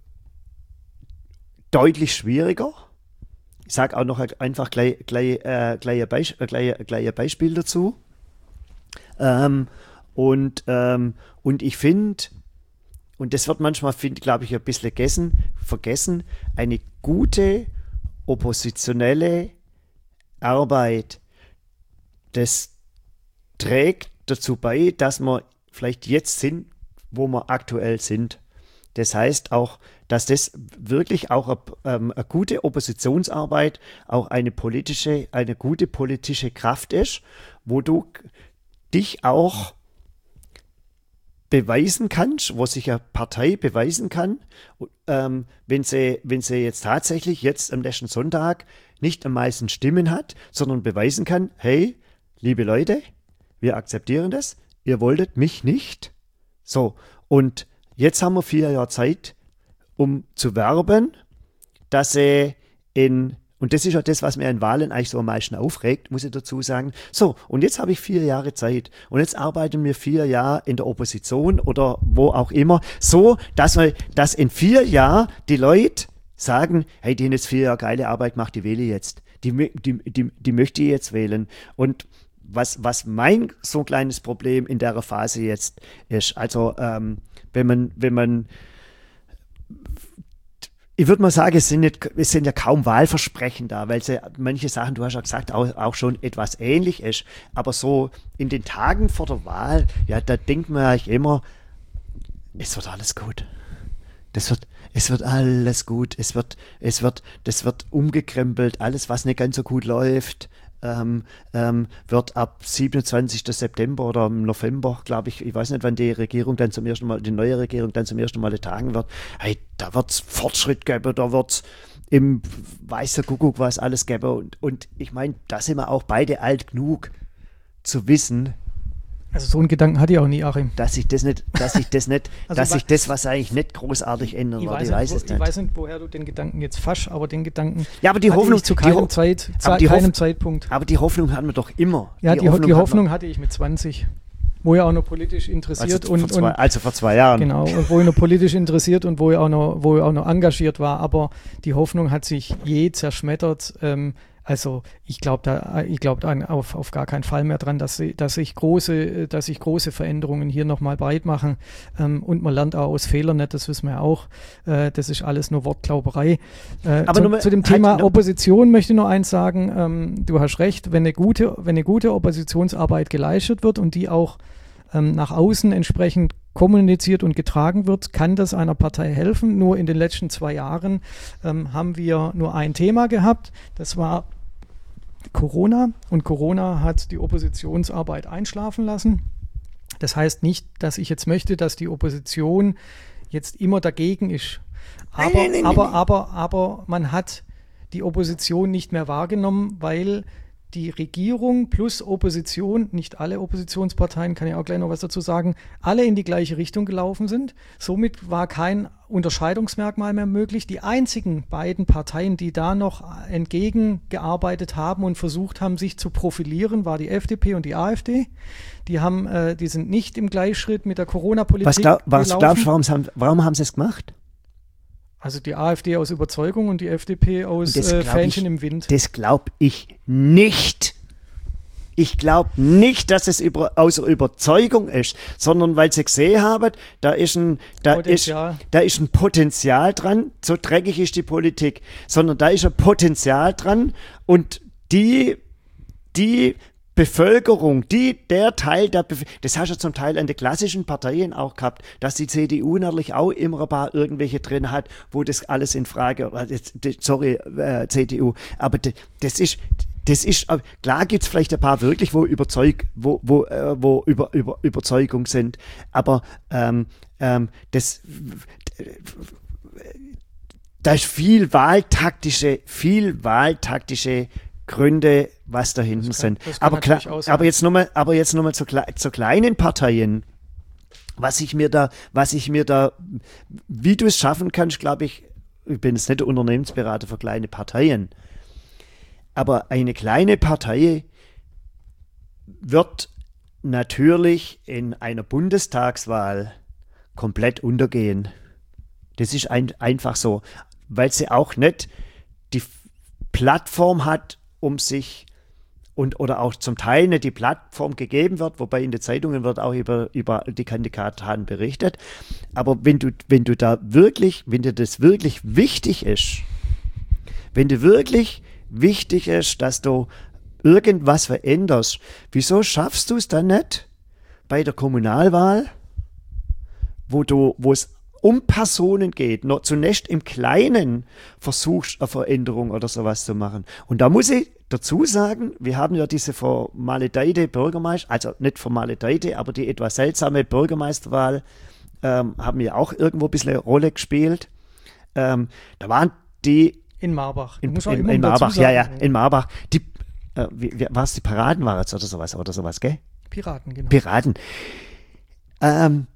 deutlich schwieriger. Ich sage auch noch einfach gleich, gleich, äh, gleich, ein, Beisp äh, gleich, gleich ein Beispiel dazu. Ähm, und, ähm, und ich finde, und das wird manchmal, glaube ich, ein bisschen vergessen, vergessen, eine gute oppositionelle Arbeit, das trägt dazu bei, dass wir vielleicht jetzt sind, wo wir aktuell sind. Das heißt auch, dass das wirklich auch eine, ähm, eine gute Oppositionsarbeit, auch eine politische, eine gute politische Kraft ist, wo du dich auch beweisen kannst, wo sich eine Partei beweisen kann, ähm, wenn sie, wenn sie jetzt tatsächlich jetzt am nächsten Sonntag nicht am meisten Stimmen hat, sondern beweisen kann, hey, liebe Leute, wir akzeptieren das, ihr wolltet mich nicht. So, und jetzt haben wir vier Jahre Zeit, um zu werben, dass sie in, und das ist ja das, was mir in Wahlen eigentlich so am meisten aufregt, muss ich dazu sagen. So, und jetzt habe ich vier Jahre Zeit und jetzt arbeiten wir vier Jahre in der Opposition oder wo auch immer, so, dass wir, dass in vier Jahren die Leute sagen, hey, die haben jetzt vier Jahre geile Arbeit gemacht, die wähle ich jetzt. Die, die, die, die möchte ich jetzt wählen. Und was, was mein so ein kleines Problem in der Phase jetzt ist, also ähm, wenn man, wenn man ich würde mal sagen, es sind, nicht, es sind ja kaum Wahlversprechen da, weil sie manche Sachen, du hast ja gesagt, auch, auch schon etwas ähnlich ist. Aber so in den Tagen vor der Wahl, ja, da denkt man eigentlich immer, es wird alles gut. Das wird, es wird alles gut. Es wird, es wird, das wird umgekrempelt. Alles, was nicht ganz so gut läuft, ähm, ähm, wird ab siebenundzwanzigsten September oder im November, glaube ich, ich weiß nicht, wann die Regierung dann zum ersten Mal, die neue Regierung dann zum ersten Mal tagen wird. Hey, da wird es Fortschritt geben, da wird es im weiß der Kuckuck was alles geben. Und, und ich meine, da sind wir auch beide alt genug zu wissen, also so einen Gedanken hatte ich auch nie, Achim. dass sich das nicht, dass sich das nicht, Also dass ich sich das, was eigentlich nicht großartig ändern Ich wird, weiß, ich weiß nicht, es wo, nicht. ich weiß nicht, woher du den Gedanken jetzt fasst, aber den Gedanken Ja, aber die hatte Hoffnung, ich zu die keinem, Ho- Zeit, aber zu die keinem Hoff- Zeitpunkt. aber die Hoffnung hatten wir doch immer. Ja, die, die, Hoffnung, Hoffnung, hatten hatte ich mit zwanzig, wo ja auch noch politisch wir, interessiert also, und, vor zwei, und also vor zwei Jahren. genau, und wo ich noch politisch interessiert und wo ich auch noch, wo ich auch noch engagiert war, aber die Hoffnung hat sich je zerschmettert. Ähm, Also ich glaube da, ich glaube auf, auf gar keinen Fall mehr dran, dass, sie, dass, sich große, dass sich große Veränderungen hier nochmal breit machen. Ähm, und man lernt auch aus Fehlern nicht, das wissen wir ja auch. Äh, das ist alles nur Wortklauberei. Äh, Aber zu, nur mal- zu dem halt Thema noch- Opposition möchte ich nur eins sagen. Ähm, du hast recht, wenn eine gute, wenn eine gute Oppositionsarbeit geleistet wird und die auch ähm, nach außen entsprechend kommuniziert und getragen wird, kann das einer Partei helfen. Nur in den letzten zwei Jahren ähm, haben wir nur ein Thema gehabt. Das war Corona. Und Corona hat die Oppositionsarbeit einschlafen lassen. Das heißt nicht, dass ich jetzt möchte, dass die Opposition jetzt immer dagegen ist. Aber, Nein, nein, nein, aber, nein. aber, aber man hat die Opposition nicht mehr wahrgenommen, weil die Regierung plus Opposition, nicht alle Oppositionsparteien, kann ich auch gleich noch was dazu sagen, alle in die gleiche Richtung gelaufen sind. Somit war kein Unterscheidungsmerkmal mehr möglich. Die einzigen beiden Parteien, die da noch entgegengearbeitet haben und versucht haben, sich zu profilieren, war die F D P und die AfD. Die haben, äh, die sind nicht im Gleichschritt mit der Corona-Politik Was, glaub, was gelaufen. glaubst du, warum, haben- warum haben sie es gemacht? Also die AfD aus Überzeugung und die F D P aus Das äh, glaub Fähnchen ich- im Wind. Das glaube ich nicht. Ich glaube nicht, dass es über, aus Überzeugung ist, sondern weil sie gesehen haben, da ist ein, da ist, Potenzial. da ist ein Potenzial dran, so dreckig ist die Politik, sondern da ist ein Potenzial dran und die, die Bevölkerung, die, der Teil der Bevölkerung, das hast du zum Teil an den klassischen Parteien auch gehabt, dass die C D U natürlich auch immer ein paar irgendwelche drin hat, wo das alles in Frage, sorry, äh, C D U, aber das, das ist, das ist, klar gibt es vielleicht ein paar wirklich, wo Überzeug, wo, wo, äh, wo über, über Überzeugung sind, aber ähm, ähm, das, da ist viel wahltaktische, viel wahltaktische Gründe, was da hinten Das kann- sind. das kann Aber, klar, natürlich auch sein. aber jetzt nochmal, aber jetzt nochmal zu, klei- zu kleinen Parteien. Was ich mir da, was ich mir da, wie du es schaffen kannst, glaube ich, ich bin jetzt nicht der Unternehmensberater für kleine Parteien, aber eine kleine Partei wird natürlich in einer Bundestagswahl komplett untergehen. Das ist ein, einfach so, weil sie auch nicht die Plattform hat, um sich und oder auch zum Teil nicht die Plattform gegeben wird, wobei in den Zeitungen wird auch über, über die Kandidaten berichtet. Aber wenn du, wenn du da wirklich, wenn dir das wirklich wichtig ist, wenn dir wirklich wichtig ist, dass du irgendwas veränderst, wieso schaffst du es dann nicht bei der Kommunalwahl, wo du, wo es um Personen geht, noch zunächst im Kleinen versuchst, eine Veränderung oder sowas zu machen. Und da muss ich dazu sagen, wir haben ja diese vermaledeite Bürgermeister, also nicht vermaledeite, aber die etwas seltsame Bürgermeisterwahl ähm, haben ja auch irgendwo ein bisschen eine Rolle gespielt. Ähm, da waren die In Marbach. Du in, musst auch in, immer in dazu Marbach, ja, ja, sagen, in Marbach, die, äh, wie, wie, was, die Paraden waren jetzt oder sowas, oder sowas, gell? Piraten, genau. Piraten. Ähm,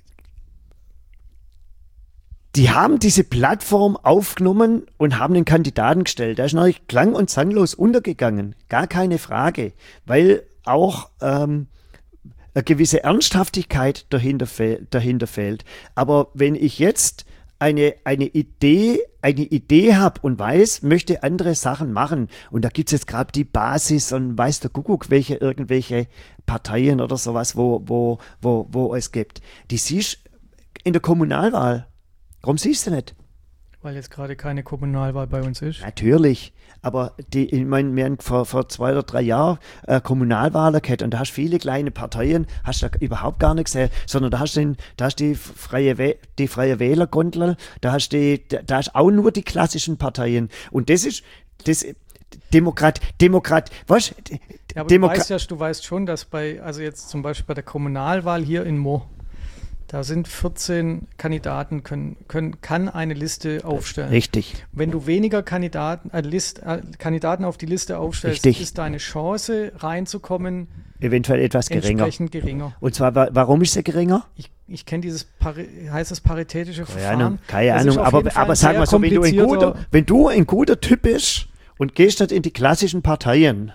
die haben diese Plattform aufgenommen und haben den Kandidaten gestellt. Der ist natürlich klang- und zanglos untergegangen, gar keine Frage, weil auch ähm, eine gewisse Ernsthaftigkeit dahinter, fehl, dahinter fehlt. Aber wenn ich jetzt eine, eine Idee, eine Idee habe und weiß, möchte andere Sachen machen, und da gibt es jetzt gerade die Basis und weiß der Kuckuck, welche irgendwelche Parteien oder sowas, wo, wo, wo, wo es gibt, die siehst in der Kommunalwahl. Warum siehst du nicht? Weil jetzt gerade keine Kommunalwahl bei uns ist. Natürlich, aber die, ich meine, wir haben vor, vor zwei oder drei Jahren äh, Kommunalwahlen gehabt und da hast du viele kleine Parteien, hast du da überhaupt gar nichts gesehen, sondern da hast du den, da hast die freie, Wäh- die freie Wählergondel, da hast die, da, da hast auch nur die klassischen Parteien und das ist, das Demokrat, Demokrat, was? Ja, aber Demokra- du weißt ja, du weißt schon, dass bei, also jetzt zum Beispiel bei der Kommunalwahl hier in Mo, da sind vierzehn Kandidaten, können, können, kann eine Liste aufstellen. Richtig. Wenn du weniger Kandidaten, äh, List, äh, Kandidaten auf die Liste aufstellst, Richtig. ist deine Chance reinzukommen Eventuell etwas geringer. entsprechend geringer. Und zwar, wa- warum ist sie geringer? Ich, ich kenne dieses, Pari heißt das paritätische Keine Verfahren. Ahnung, keine Das ist Ahnung, auf aber, jeden Fall aber ein sag sehr mal so, wenn du, ein komplizierter- guter, wenn du ein guter Typ bist und gehst nicht in die klassischen Parteien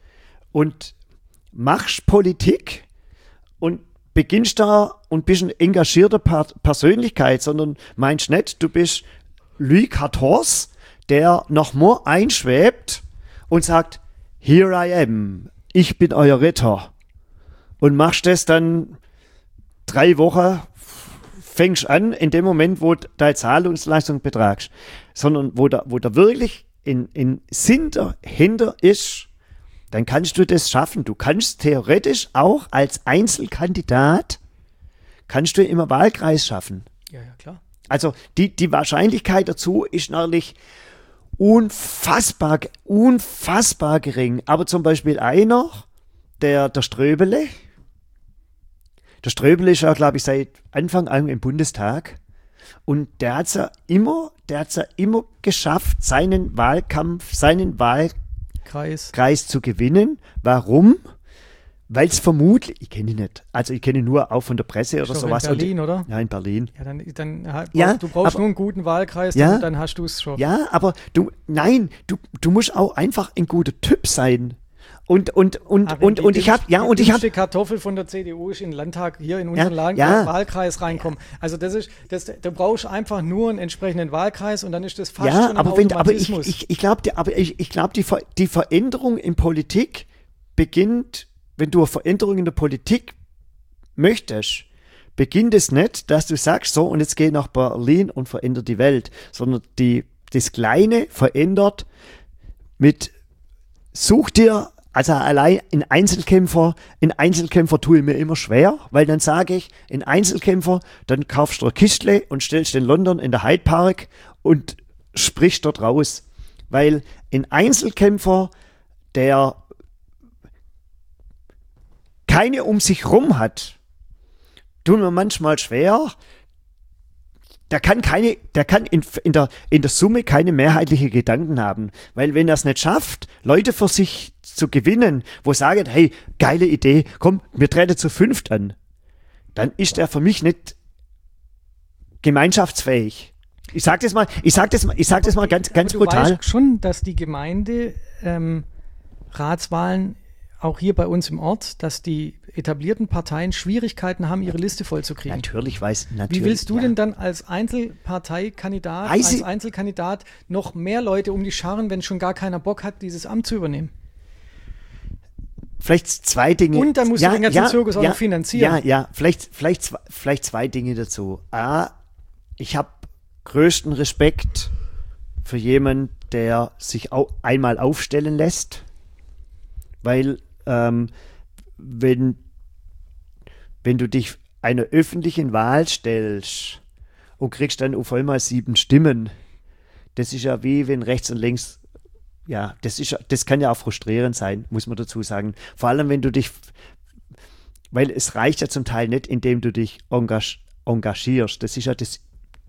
und machst Politik und beginnst da und bist eine engagierte Per- Persönlichkeit, sondern meinst nicht, du bist Louis quatorze, der noch mal einschwebt und sagt, here I am, ich bin euer Ritter. Und machst das dann drei Wochen, fängst an, in dem Moment, wo du deine Zahlungsleistung betragst, sondern wo da, wo da wirklich in, in Sinn dahinter ist, dann kannst du das schaffen. Du kannst theoretisch auch als Einzelkandidat, kannst du immer Wahlkreis schaffen. Ja, ja, klar. Also die, die Wahrscheinlichkeit dazu ist natürlich unfassbar, unfassbar gering. Aber zum Beispiel einer, der, der Ströbele, der Ströbele ist ja, glaube ich, seit Anfang an im Bundestag. Und der hat es ja immer, der hat's ja immer geschafft, seinen Wahlkampf, seinen Wahlkreis Kreis. zu gewinnen. Warum? Weil es vermutlich, ich kenne ihn nicht, also ich kenne ihn nur auch von der Presse oder Ist doch sowas. in Berlin, Und, oder? ja, in Berlin. Ja, dann, dann ha- Ja, du brauchst aber- nur einen guten Wahlkreis, Ja. dann, dann hast du es schon. Ja, aber du, nein, du, du musst auch einfach ein guter Typ sein. Und, und, und, Ach, und, und ich habe, ja, und ich habe. Die Kartoffel von der C D U ist in den Landtag hier in unseren Ja, Land- ja. Wahlkreis reinkommen. Also das ist, das, du brauchst einfach nur einen entsprechenden Wahlkreis und dann ist das fast Ja, schon ein aber, wenn, aber ich, Automatismus. ich, ich glaube, aber ich, ich glaube, die, Ver- die Veränderung in Politik beginnt, wenn du eine Veränderung in der Politik möchtest, beginnt es nicht, dass du sagst, so, und jetzt geh nach Berlin und verändert die Welt, sondern die, das Kleine verändert mit, such dir, also allein in Einzelkämpfer, in Einzelkämpfer tue ich mir immer schwer, weil dann sage ich, in Einzelkämpfer, dann kaufst du ein Kistle und stellst den London in der Hyde Park und sprichst dort raus. Weil ein Einzelkämpfer, der keine um sich rum hat, tun mir manchmal schwer, der kann keine, der kann in, in, der, in der Summe keine mehrheitlichen Gedanken haben. Weil wenn er es nicht schafft, Leute für sich zu gewinnen, wo sagen, hey, geile Idee, komm, wir treten zu fünft an, dann ist er für mich nicht gemeinschaftsfähig. Ich sag das mal, ich sag das mal, ich sag das mal ganz, ganz Aber du brutal. weißt schon, dass die Gemeinde ähm, Ratswahlen auch hier bei uns im Ort, dass die etablierten Parteien Schwierigkeiten haben, ihre Liste vollzukriegen. Natürlich weiß, natürlich. Wie willst du ja. denn dann als Einzelparteikandidat, Weiß als ich- Einzelkandidat noch mehr Leute um die scharren, wenn schon gar keiner Bock hat, dieses Amt zu übernehmen? Vielleicht zwei Dinge. Und dann musst du den ganzen Zirkus auch noch finanzieren. Ja, ja, vielleicht, vielleicht, zwei- vielleicht zwei Dinge dazu. A, ich habe größten Respekt für jemanden, der sich au- einmal aufstellen lässt, weil ähm, wenn, wenn du dich einer öffentlichen Wahl stellst und kriegst dann auf einmal sieben Stimmen, das ist ja wie wenn rechts und links, ja, das ist, ja- das kann ja auch frustrierend sein, muss man dazu sagen. Vor allem, wenn du dich, weil es reicht ja zum Teil nicht, indem du dich engag, engagierst. Das ist ja das,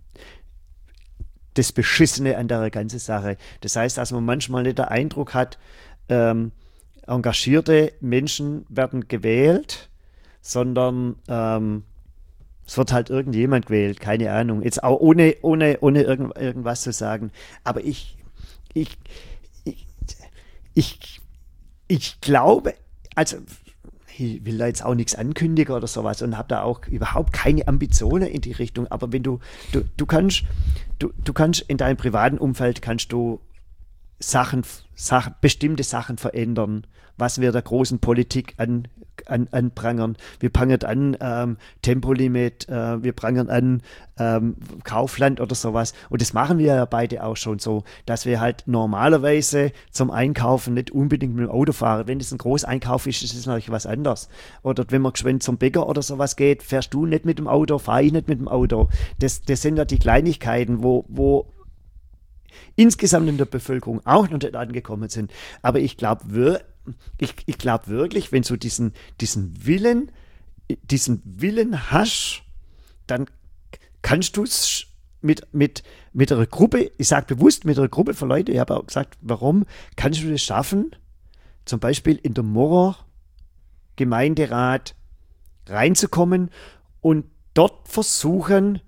das Beschissene an der ganzen Sache. Das heißt, dass man manchmal nicht den Eindruck hat, ähm, engagierte Menschen werden gewählt, sondern ähm, es wird halt irgendjemand gewählt, keine Ahnung. Jetzt auch ohne, ohne, ohne irgend, irgendwas zu sagen. Aber ich, ich, ich, ich, ich glaube, also ich will da jetzt auch nichts ankündigen oder sowas und habe da auch überhaupt keine Ambitionen in die Richtung. Aber wenn du, du, du kannst, du, du kannst in deinem privaten Umfeld kannst du Sachen, Sachen, bestimmte Sachen verändern, was wir der großen Politik an, an, anprangern. Wir prangern an ähm, Tempolimit, äh, wir prangern an ähm, Kaufland oder sowas. Und das machen wir ja beide auch schon so, dass wir halt normalerweise zum Einkaufen nicht unbedingt mit dem Auto fahren. Wenn es ein Großeinkauf ist, ist es natürlich was anderes. Oder wenn man geschwind zum Bäcker oder sowas geht, fährst du nicht mit dem Auto, fahre ich nicht mit dem Auto. Das, das sind ja die Kleinigkeiten, wo, wo insgesamt in der Bevölkerung auch noch nicht angekommen sind. Aber ich glaube wir, ich, ich glaub wirklich, wenn du diesen, diesen Willen, diesen Willen hast, dann kannst du es mit, mit, mit einer Gruppe, ich sage bewusst mit einer Gruppe von Leuten, ich habe auch gesagt, warum, kannst du das schaffen, zum Beispiel in der Murrer Gemeinderat reinzukommen und dort versuchen,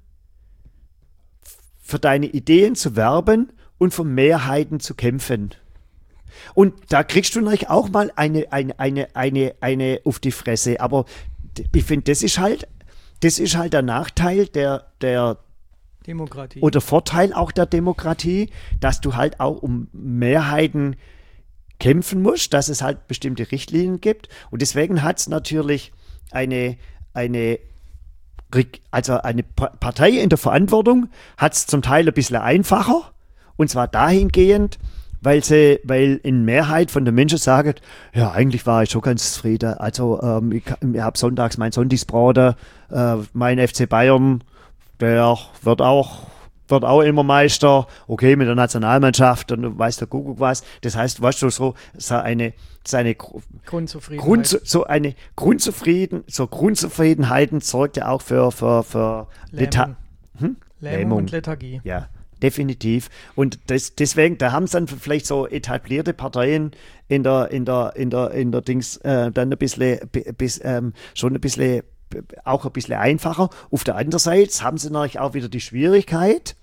für deine Ideen zu werben und für Mehrheiten zu kämpfen. Und da kriegst du natürlich auch mal eine, eine, eine, eine, eine auf die Fresse. Aber d- ich finde, das ist halt, das ist halt der Nachteil der, der Demokratie. oder Vorteil auch der Demokratie, dass du halt auch um Mehrheiten kämpfen musst, dass es halt bestimmte Richtlinien gibt. Und deswegen hat es natürlich eine, eine also eine Pa- Partei in der Verantwortung hat es zum Teil ein bisschen einfacher, und zwar dahingehend, weil sie, weil in Mehrheit von den Menschen sagen, ja, eigentlich war ich schon ganz zufrieden. Also ähm, ich, ich habe sonntags mein Sonntagsbraten, äh, mein F C Bayern, der wird auch wird auch immer Meister, okay, mit der Nationalmannschaft, dann weiß der Kuckuck was. Das heißt, weißt du, so, so eine, so eine Grundzufriedenheit. Grund, so eine Grundzufrieden, so Grundzufriedenheiten sorgt ja auch für, für, für Leta- Lähmung. hm? Lähmung und Lethargie. Ja, definitiv. Und das, deswegen, da haben es dann vielleicht so etablierte Parteien in der, in der, in der, in der Dings äh, dann ein bisschen, bis, ähm, schon ein bisschen, auch ein bisschen einfacher. Auf der anderen Seite haben sie natürlich auch wieder die Schwierigkeit,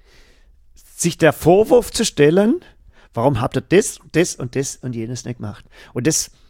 sich der Vorwurf zu stellen, warum habt ihr das, das und das und jenes nicht gemacht? Und das,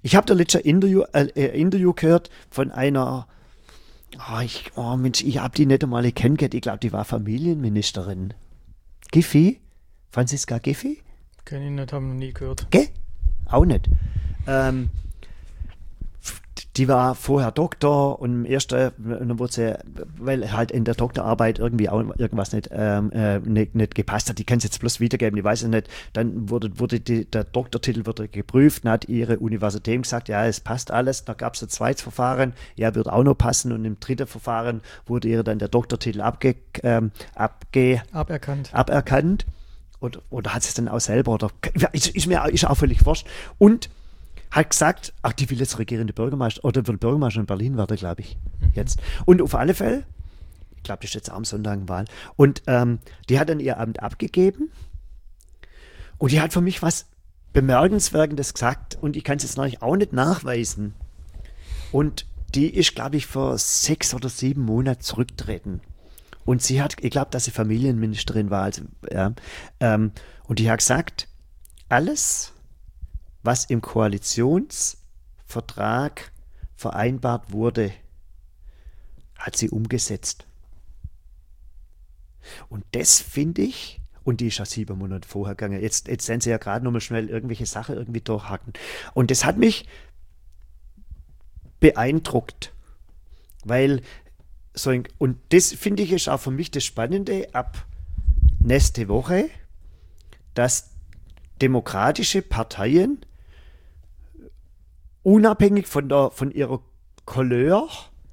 Ich habe da letzte Interview, äh, Interview gehört von einer, oh, ich, oh Mensch, ich habe die nicht einmal kennengelernt. Ich glaube, die war Familienministerin. Giffey? Franziska Giffey? Kenn ich nicht, haben noch nie gehört. Gell? Auch nicht. Ähm, die war vorher Doktor und im ersten, dann wurde sie, weil halt in der Doktorarbeit irgendwie auch irgendwas nicht, ähm, äh, nicht, nicht gepasst hat, die kann es jetzt bloß wiedergeben, ich weiß es nicht, dann wurde, wurde die, der Doktortitel wurde geprüft, dann hat ihre Universität gesagt, ja, es passt alles, dann gab es ein zweites Verfahren, ja, wird auch noch passen und im dritten Verfahren wurde ihr dann der Doktortitel abge, ähm, abge, aberkannt. aberkannt oder, oder hat sie es dann auch selber, oder ist, ist mir ist auch völlig wurscht und hat gesagt, ach, die will jetzt regierende Bürgermeister oder will Bürgermeister in Berlin werden, glaube ich, mhm. jetzt. Und auf alle Fälle, ich glaube, das ist jetzt am Sonntag Wahl, und ähm, die hat dann ihr Amt abgegeben und die hat für mich was Bemerkenswertes gesagt und ich kann es jetzt natürlich auch nicht nachweisen. Und die ist, glaube ich, vor sechs oder sieben Monaten zurückgetreten. Und sie hat, ich glaube, dass sie Familienministerin war, also, ja, ähm, und die hat gesagt, alles, was im Koalitionsvertrag vereinbart wurde, hat sie umgesetzt. Und das finde ich, und die ist ja sieben Monate vorher gegangen, jetzt, jetzt sind sie ja gerade nochmal schnell irgendwelche Sachen irgendwie durchhacken. Und das hat mich beeindruckt, weil so ein, und das finde ich ist auch für mich das Spannende ab nächste Woche, dass demokratische Parteien unabhängig von, der, von ihrer Couleur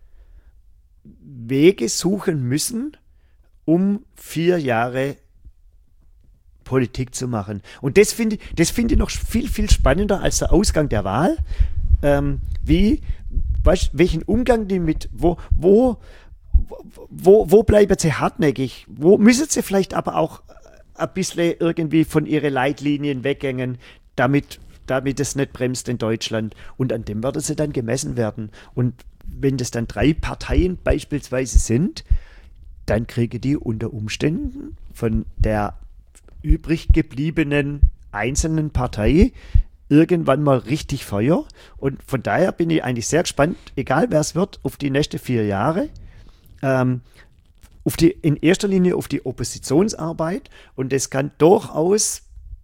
Wege suchen müssen, um vier Jahre Politik zu machen. Und das finde ich, das finde ich noch viel, viel spannender als der Ausgang der Wahl. Ähm, wie, weißt, welchen Umgang die mit, wo, wo, wo, wo bleiben sie hartnäckig? Wo müssen sie vielleicht aber auch ein bisschen irgendwie von ihren Leitlinien weggängen, damit damit es nicht bremst in Deutschland. Und an dem werden sie dann gemessen werden. Und wenn das dann drei Parteien beispielsweise sind, dann kriegen die unter Umständen von der übrig gebliebenen einzelnen Partei irgendwann mal richtig Feuer. Und von daher bin ich eigentlich sehr gespannt, egal wer es wird, auf die nächsten vier Jahre. Ähm, auf die, in erster Linie auf die Oppositionsarbeit. Und das kann durchaus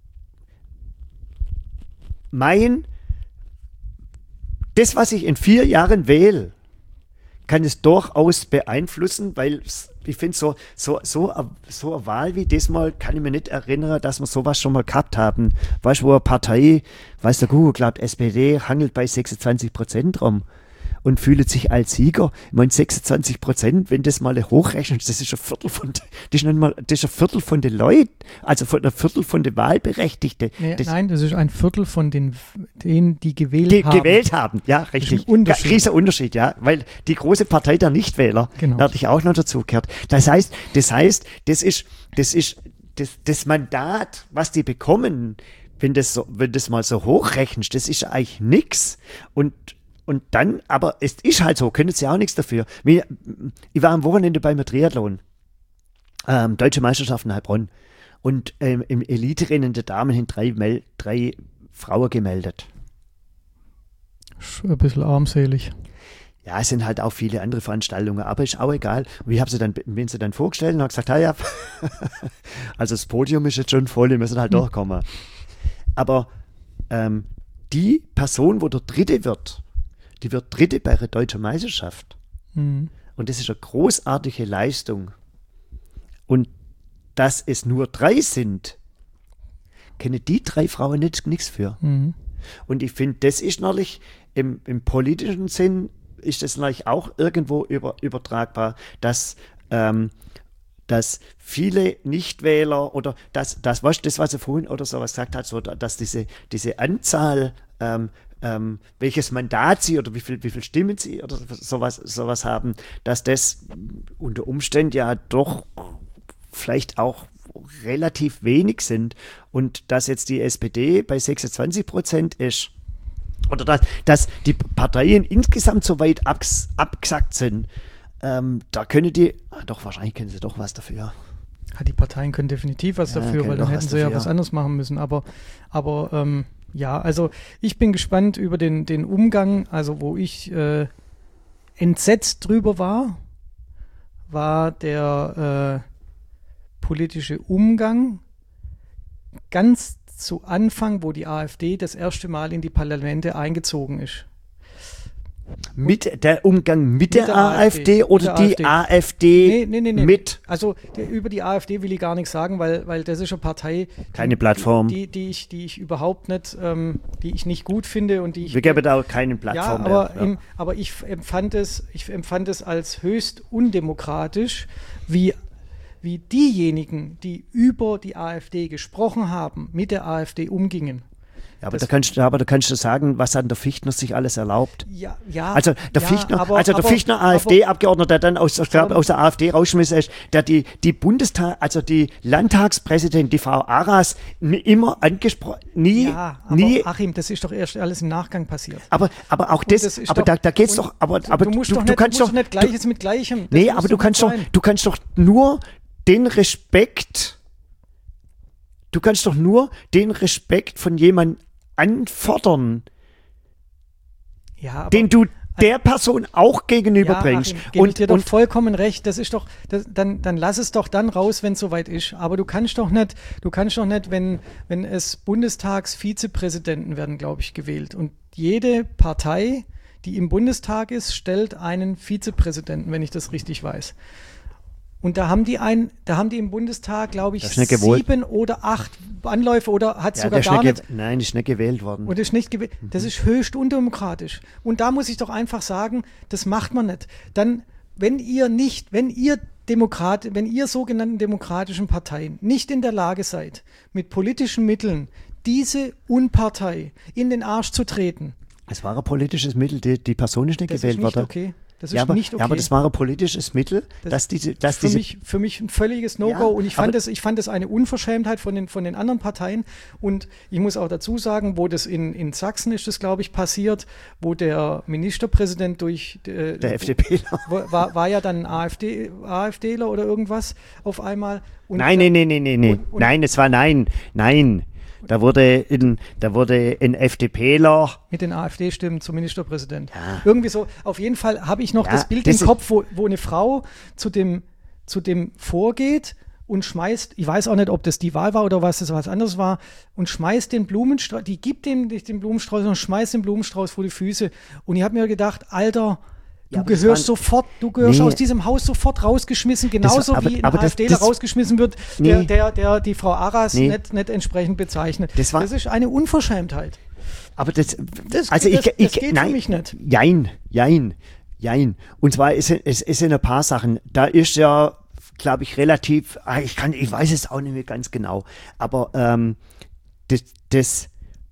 mein, das, was ich in vier Jahren wähle, kann es durchaus beeinflussen, weil ich finde, so, so, so, so eine Wahl wie diesmal kann ich mir nicht erinnern, dass wir sowas schon mal gehabt haben. Weißt du, wo eine Partei, weiß der Google, glaubt, S P D hangelt bei sechsundzwanzig Prozent rum und fühlt sich als Sieger. Ich meine, sechsundzwanzig Prozent, wenn das mal hochrechnet, das ist ein Viertel von, das ist nicht mal, das ist ein Viertel von den Leuten, also von ein Viertel von den Wahlberechtigten. Nee, das, nein, das ist ein Viertel von den, denen, die gewählt die haben. gewählt haben, ja, richtig. Ein Unterschied. Ja, riesiger Unterschied, ja, weil die große Partei der Nichtwähler, genau, werde ich auch noch dazu gehört. Das heißt, das heißt, das ist, das ist, das, das Mandat, was die bekommen, wenn das so, wenn das mal so hochrechnest, das ist eigentlich nix. Und Und dann, aber es ist halt so, können sie auch nichts dafür. Ich war am Wochenende beim Triathlon, ähm, Deutsche Meisterschaften in Heilbronn. Und ähm, im Elite-Rennen der Damen sind drei, Mel- drei Frauen gemeldet. Schon ein bisschen armselig. Ja, es sind halt auch viele andere Veranstaltungen, aber ist auch egal. Und ich habe sie dann, bin sie dann vorgestellt und habe gesagt, ah ja, also das Podium ist jetzt schon voll, wir müssen halt mhm. durchkommen. Aber ähm, die Person, wo der Dritte wird, die wird Dritte bei der Deutschen Meisterschaft. Mhm. Und das ist eine großartige Leistung. Und dass es nur drei sind, kennen die drei Frauen nicht, nichts für. Mhm. Und ich finde, das ist natürlich im, im politischen Sinn, ist das natürlich auch irgendwo über, übertragbar, dass, ähm, dass viele Nichtwähler oder das, das, was, das, was er vorhin oder sowas gesagt hat, so, dass diese, diese Anzahl ähm, Ähm, welches Mandat sie oder wie viel, wie viel Stimmen sie oder sowas, sowas haben, dass das unter Umständen ja doch vielleicht auch relativ wenig sind und dass jetzt die S P D bei sechsundzwanzig Prozent ist oder dass, dass die Parteien insgesamt so weit abs, abgesackt sind, ähm, da können die, ah, doch wahrscheinlich können sie doch was dafür. Ja, die Parteien können definitiv was ja, dafür, weil dann hätten sie dafür. ja was anderes machen müssen, aber, aber ähm, Ja, also ich bin gespannt über den, den Umgang, also wo ich äh, entsetzt drüber war, war der äh, politische Umgang ganz zu Anfang, wo die AfD das erste Mal in die Parlamente eingezogen ist. Mit der Umgang mit, mit der, der AfD, AfD oder der die AfD, AfD nee, nee, nee, nee. mit? Also der, über die AfD will ich gar nichts sagen, weil, weil das ist eine Partei, die, keine Plattform, die, die, ich, die ich überhaupt nicht, ähm, die ich nicht gut finde und die ich. Wir geben da auch keine Plattform ja, aber, mehr. Im, aber ich empfand es, ich empfand es als höchst undemokratisch, wie wie diejenigen, die über die AfD gesprochen haben, mit der AfD umgingen. Ja, aber, da kannst, aber da kannst du sagen, was hat der Fichtner sich alles erlaubt. Ja, ja. Also der ja, Fichtner, aber, also der aber, Fichtner AfD-Abgeordneter, der dann aus, glaub, aus der AfD rausschmissen ist, der die, die Bundestag, also die Landtagspräsidentin, die Frau Aras, immer angesprochen, nie, ja, aber nie. Achim, das ist doch erst alles im Nachgang passiert. Aber, aber auch das, das aber doch, da, da geht's doch, aber, aber du musst du, doch du nicht, kannst du doch musst nicht Gleiches du, mit Gleichem. Nee, aber du kannst doch, sein. du kannst doch nur den Respekt, du kannst doch nur den Respekt von jemandem anfordern, ja, aber, den du der Person auch gegenüberbringst. Ja, Achim, und ich dir doch und, vollkommen recht. Das ist doch, das, dann, dann lass es doch dann raus, wenn es soweit ist. Aber du kannst doch nicht, du kannst doch nicht, wenn, wenn es Bundestagsvizepräsidenten werden, glaube ich, gewählt. Und jede Partei, die im Bundestag ist, stellt einen Vizepräsidenten, wenn ich das richtig weiß. Und da haben die ein, da haben die im Bundestag, glaube ich, sieben oder acht Anläufe oder hat ja, sogar gar nicht. nicht Nein, ist nicht gewählt worden. Und ist nicht gewählt. Mhm. Das ist höchst undemokratisch. Und da muss ich doch einfach sagen, das macht man nicht. Dann, wenn ihr nicht, wenn ihr Demokrat, wenn ihr sogenannten demokratischen Parteien nicht in der Lage seid, mit politischen Mitteln diese Unpartei in den Arsch zu treten. Es war ein politisches Mittel, die, die Person ist nicht das gewählt ist nicht worden. Okay. Das ist ja, aber, nicht okay. Ja, aber das war ein politisches Mittel, das, dass diese, dass für diese mich, für mich ein völliges No-Go ja, und ich fand, das, ich fand das eine Unverschämtheit von den, von den anderen Parteien und ich muss auch dazu sagen, wo das in, in Sachsen ist das, glaube ich, passiert, wo der Ministerpräsident durch äh, der FDPler war, war ja dann AfD, AfDler oder irgendwas auf einmal. Und nein, nein, nein, nein, nein, nein, nein, es war nein, nein. Da wurde, in, da wurde ein FDPler mit den AfD-Stimmen zum Ministerpräsident. Ja. Irgendwie so. Auf jeden Fall habe ich noch ja, das Bild das im Kopf, wo, wo eine Frau zu dem, zu dem vorgeht und schmeißt, ich weiß auch nicht, ob das die Wahl war oder was das was anderes war, und schmeißt den Blumenstrauß, die gibt dem den Blumenstrauß und schmeißt den Blumenstrauß vor die Füße. Und ich habe mir gedacht, Alter, du ja, gehörst sofort, du gehörst nee. aus diesem Haus sofort rausgeschmissen, genauso war, aber, wie ein aber AfDler das, das, rausgeschmissen wird, nee. der, der, der die Frau Aras nee. nicht, nicht entsprechend bezeichnet. Das, war, das ist eine Unverschämtheit. Aber das, das, also das, ich, ich, das geht nein, für mich nicht. Jein, jein, jein. Und zwar ist es, es sind ein paar Sachen. Da ist ja, glaube ich, relativ, ich kann, ich weiß es auch nicht mehr ganz genau, aber ähm, das, das,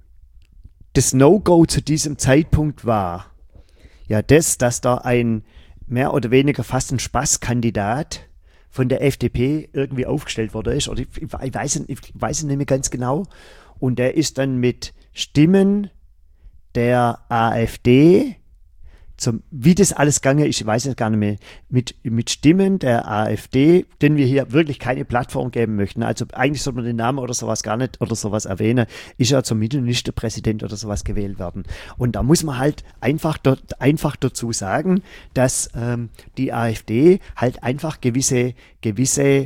das No-Go zu diesem Zeitpunkt war ja das, dass da ein mehr oder weniger fast ein Spaßkandidat von der F D P irgendwie aufgestellt worden ist. Oder ich, ich, weiß, ich weiß es nicht mehr ganz genau. Und der ist dann mit Stimmen der AfD, zum, wie das alles gegangen ist, ich weiß es gar nicht mehr, mit, mit Stimmen der AfD, denen wir hier wirklich keine Plattform geben möchten. Also eigentlich sollte man den Namen oder sowas gar nicht oder sowas erwähnen, ist ja zum Ministerpräsident oder sowas gewählt worden. Und da muss man halt einfach, dort, einfach dazu sagen, dass ähm, die AfD halt einfach gewisse, gewisse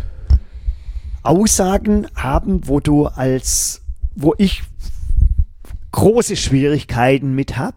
Aussagen haben, wo du als, wo ich große Schwierigkeiten mit habe.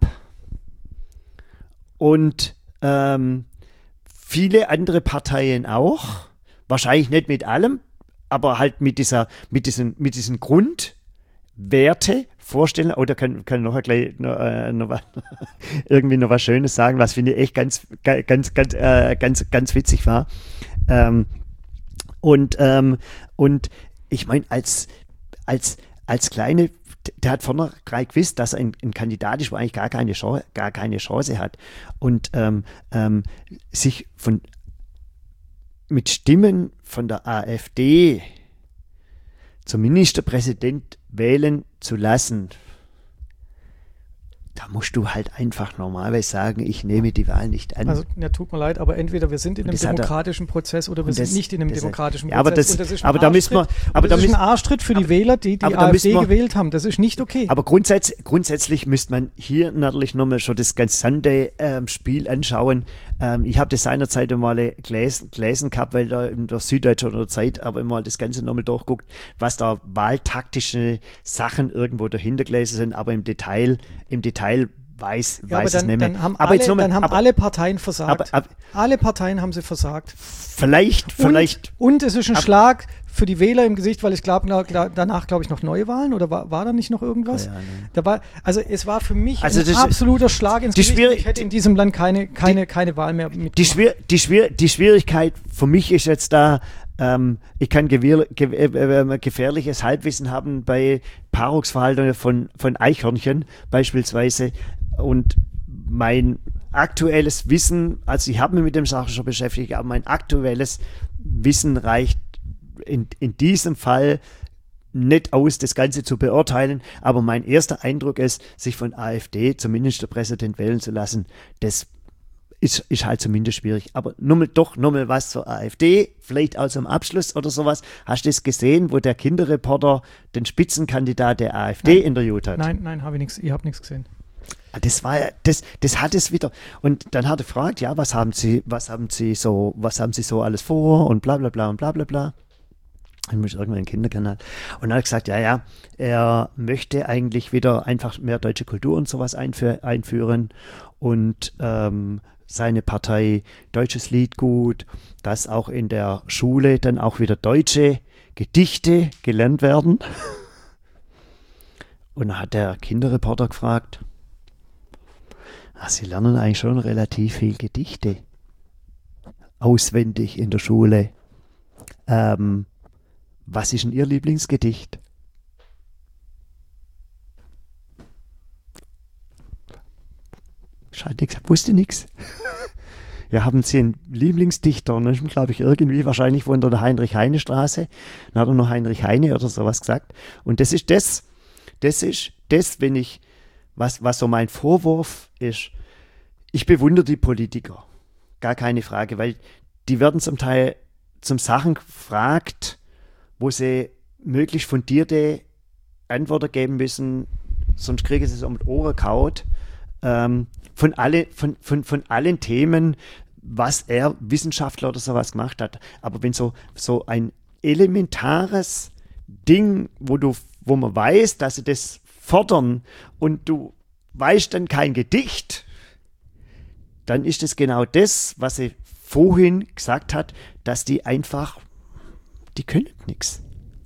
Und ähm, viele andere Parteien auch, wahrscheinlich nicht mit allem, aber halt mit dieser, mit diesen, mit diesen Grundwerte vorstellen. Oder kann, kann noch gleich noch, äh, noch was, irgendwie noch was Schönes sagen, was finde ich echt ganz, ganz, ganz, äh, ganz, ganz witzig war. Ähm, und ähm, und ich meine als als als kleine, der hat vornherein gewusst, dass ein, ein Kandidat ist, wo eigentlich gar keine Chance, gar keine Chance hat. Und ähm, ähm, sich von mit Stimmen von der AfD zum Ministerpräsident wählen zu lassen, da musst du halt einfach normalerweise sagen, ich nehme die Wahl nicht an. Also, ja, tut mir leid, aber entweder wir sind in einem demokratischen er, Prozess oder wir sind das, nicht in einem das, demokratischen ja, aber Prozess. Das, und das ist ein aber da müssen wir, aber das da ist ein Arschtritt für die aber, Wähler, die die AfD wir, gewählt haben. Das ist nicht okay. Aber grundsätz, grundsätzlich müsste man hier natürlich nochmal schon das gesamte ähm, Spiel anschauen. Ähm, ich habe das seinerzeit einmal gelesen, gelesen gehabt, weil da in der Süddeutschen oder der Zeit aber immer das Ganze nochmal durchguckt, was da wahltaktische Sachen irgendwo dahinter gelesen sind, aber im Detail, im Detail weiß, ja, weiß aber es dann, nicht mehr. Dann haben, aber alle, jetzt noch mal, dann haben aber, alle Parteien versagt. Aber, aber, alle Parteien haben sie versagt. Vielleicht, vielleicht. Und, und es ist ein ab, Schlag für die Wähler im Gesicht, weil ich glaube, danach glaube ich noch Neuwahlen oder war, war da nicht noch irgendwas? Ja, nee. da war, also es war für mich also ein absoluter Schlag ins Gesicht. Ich hätte die, in diesem Land keine, keine, die, keine Wahl mehr mitgemacht. Die, Schwier die, Schwier die Schwierigkeit für mich ist jetzt da, ähm, ich kann ge ge äh, gefährliches Halbwissen haben bei Paarungsverhalten von, von Eichhörnchen beispielsweise und mein aktuelles Wissen, also ich habe mich mit dem Sache schon beschäftigt, aber mein aktuelles Wissen reicht in, in diesem Fall nicht aus, das Ganze zu beurteilen, aber mein erster Eindruck ist, sich von AfD zumindest der Präsident wählen zu lassen, das ist, ist halt zumindest schwierig. Aber nur mal, doch nochmal was zur AfD, vielleicht auch zum Abschluss oder sowas. Hast du das gesehen, wo der Kinderreporter den Spitzenkandidat der AfD nein, interviewt hat? Nein, nein, habe ich nichts, ich habe nichts gesehen. Das war ja, das, das hat es wieder. Und dann hat er gefragt, ja, was haben Sie, was haben Sie so, was haben Sie so alles vor und bla bla bla und bla bla bla. Ich muss irgendwann einen Kinderkanal. Und dann hat er gesagt, ja, ja, er möchte eigentlich wieder einfach mehr deutsche Kultur und sowas einfü einführen und ähm, seine Partei Deutsches Liedgut, dass auch in der Schule dann auch wieder deutsche Gedichte gelernt werden. Und dann hat der Kinderreporter gefragt, ach, Sie lernen eigentlich schon relativ viel Gedichte auswendig in der Schule. Ähm, was ist denn Ihr Lieblingsgedicht? Scheint nichts, wusste nichts. Ja, haben Sie einen Lieblingsdichter? Und dann ist, glaube ich, irgendwie wahrscheinlich von der Heinrich-Heine-Straße. Dann hat er noch Heinrich Heine oder sowas gesagt. Und das ist das, das ist das, wenn ich, was, was so mein Vorwurf ist, ich bewundere die Politiker. Gar keine Frage, weil die werden zum Teil zum Sachen gefragt, wo sie möglichst fundierte Antworten geben müssen, sonst kriegen sie es um die Ohren kaut. Ähm, von, alle, von, von, von allen Themen, was er Wissenschaftler oder sowas gemacht hat. Aber wenn so, so ein elementares Ding, wo du, wo man weiß, dass sie das fordern und du weißt dann kein Gedicht, dann ist es genau das, was sie vorhin gesagt hat, dass die einfach, die können nichts.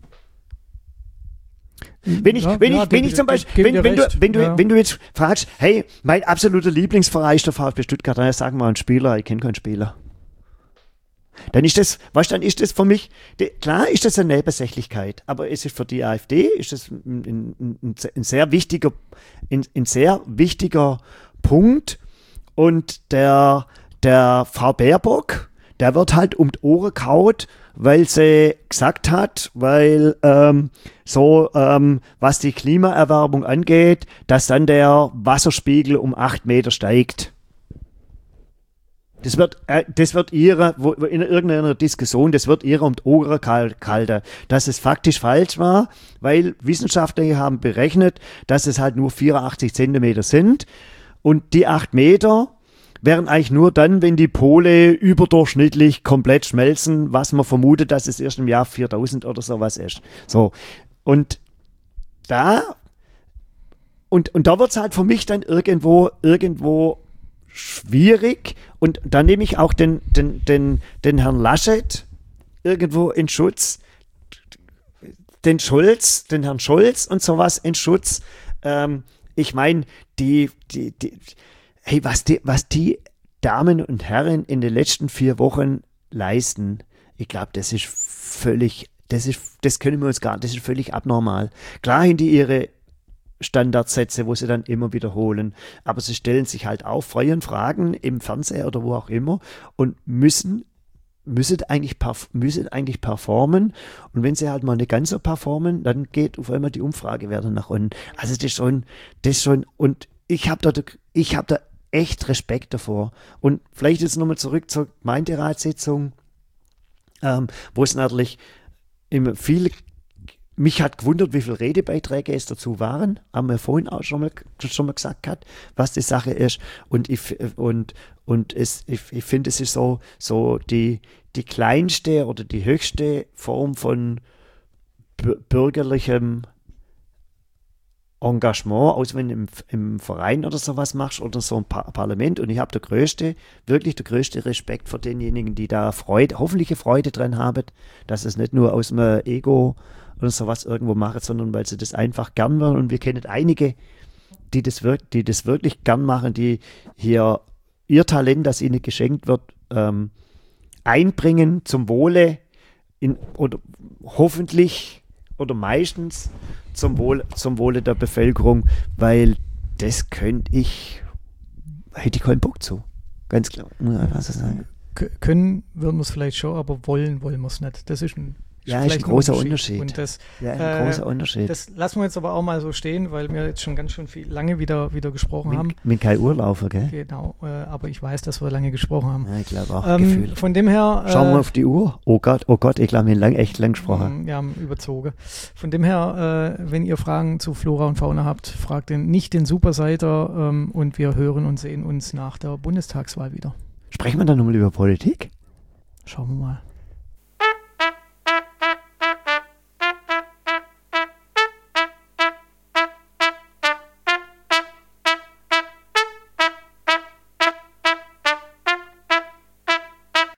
Wenn ich, ja, wenn ja, ich, wenn ich zum Beispiel, wenn, wenn, du, wenn, du, ja. wenn du jetzt fragst, hey, mein absoluter Lieblingsverein ist der VfB Stuttgart, dann sagen wir einen Spieler, ich kenne keinen Spieler. Dann ist das, weißt, dann ist das für mich, de, klar ist das eine Nebensächlichkeit, aber es ist für die AfD, ist das ein, ein, ein, ein sehr wichtiger, ein, ein sehr wichtiger Punkt. Und der, der Frau Baerbock, der wird halt um die Ohren kaut, weil sie gesagt hat, weil ähm, so, ähm, was die Klimaerwärmung angeht, dass dann der Wasserspiegel um acht Meter steigt. Das wird, äh, das wird ihre, wo, in irgendeiner Diskussion, das wird ihre um die Ohren kalter, dass es faktisch falsch war, weil Wissenschaftler haben berechnet, dass es halt nur vierundachtzig Zentimeter sind. Und die acht Meter wären eigentlich nur dann, wenn die Pole überdurchschnittlich komplett schmelzen, was man vermutet, dass es erst im Jahr viertausend oder sowas ist. So. Und da, und, und da wird es halt für mich dann irgendwo, irgendwo schwierig. Und dann nehme ich auch den, den, den, den Herrn Laschet irgendwo in Schutz, den Schulz, den Herrn Scholz und sowas in Schutz. Ähm, ich meine, die, die, die, hey, was die, was die Damen und Herren in den letzten vier Wochen leisten, ich glaube, das ist völlig, das ist, das können wir uns gar nicht, das ist völlig abnormal. Klar haben die ihre Standardsätze, wo sie dann immer wiederholen, aber sie stellen sich halt auch freien Fragen im Fernseher oder wo auch immer und müssen müssen eigentlich, müssen eigentlich performen, und wenn sie halt mal nicht ganz so performen, dann geht auf einmal die Umfragewerte nach unten. Also das ist schon, das ist schon, und ich habe da, ich hab da echt Respekt davor. Und vielleicht jetzt nochmal zurück zur Gemeinderatssitzung, ähm, wo es natürlich immer viele, mich hat gewundert, wie viele Redebeiträge es dazu waren, haben wir vorhin auch schon mal, schon mal gesagt hat, was die Sache ist. Und ich, und, und es, ich, ich finde, es ist so, so die, die kleinste oder die höchste Form von bürgerlichem Engagement, aus wenn du im, im Verein oder sowas machst oder so ein Par- Parlament. Und ich habe der größte, wirklich der größte Respekt vor denjenigen, die da Freude, hoffentliche Freude dran haben, dass es nicht nur aus dem Ego oder sowas irgendwo machen, sondern weil sie das einfach gern machen. Und wir kennen einige, die das, wirk- die das wirklich gern machen, die hier ihr Talent, das ihnen geschenkt wird, ähm, einbringen zum Wohle in, oder hoffentlich oder meistens zum Wohl, zum Wohle der Bevölkerung, weil das könnte ich, hätte ich keinen Bock zu. Ganz klar. Was ich sagen. K- können würden wir es vielleicht schon, aber wollen wollen wir es nicht. Das ist ein Ja, ist ein großer Unterschied. Und das, Ja, ein äh, großer Unterschied. Das lassen wir jetzt aber auch mal so stehen, weil wir jetzt schon ganz schön viel lange wieder, wieder gesprochen haben. Mit kein Urlaufer, gell? Genau, äh, aber ich weiß, dass wir lange gesprochen haben. Ja, ich glaube auch, Ähm, Gefühl. von dem her. Äh, Schauen wir auf die Uhr. Oh Gott, oh Gott, ich glaube, wir haben lang, echt lang gesprochen. Wir haben überzogen. Von dem her, äh, wenn ihr Fragen zu Flora und Fauna habt, fragt den, nicht den Superseiter ähm, und wir hören und sehen uns nach der Bundestagswahl wieder. Sprechen wir dann nochmal über Politik? Schauen wir mal.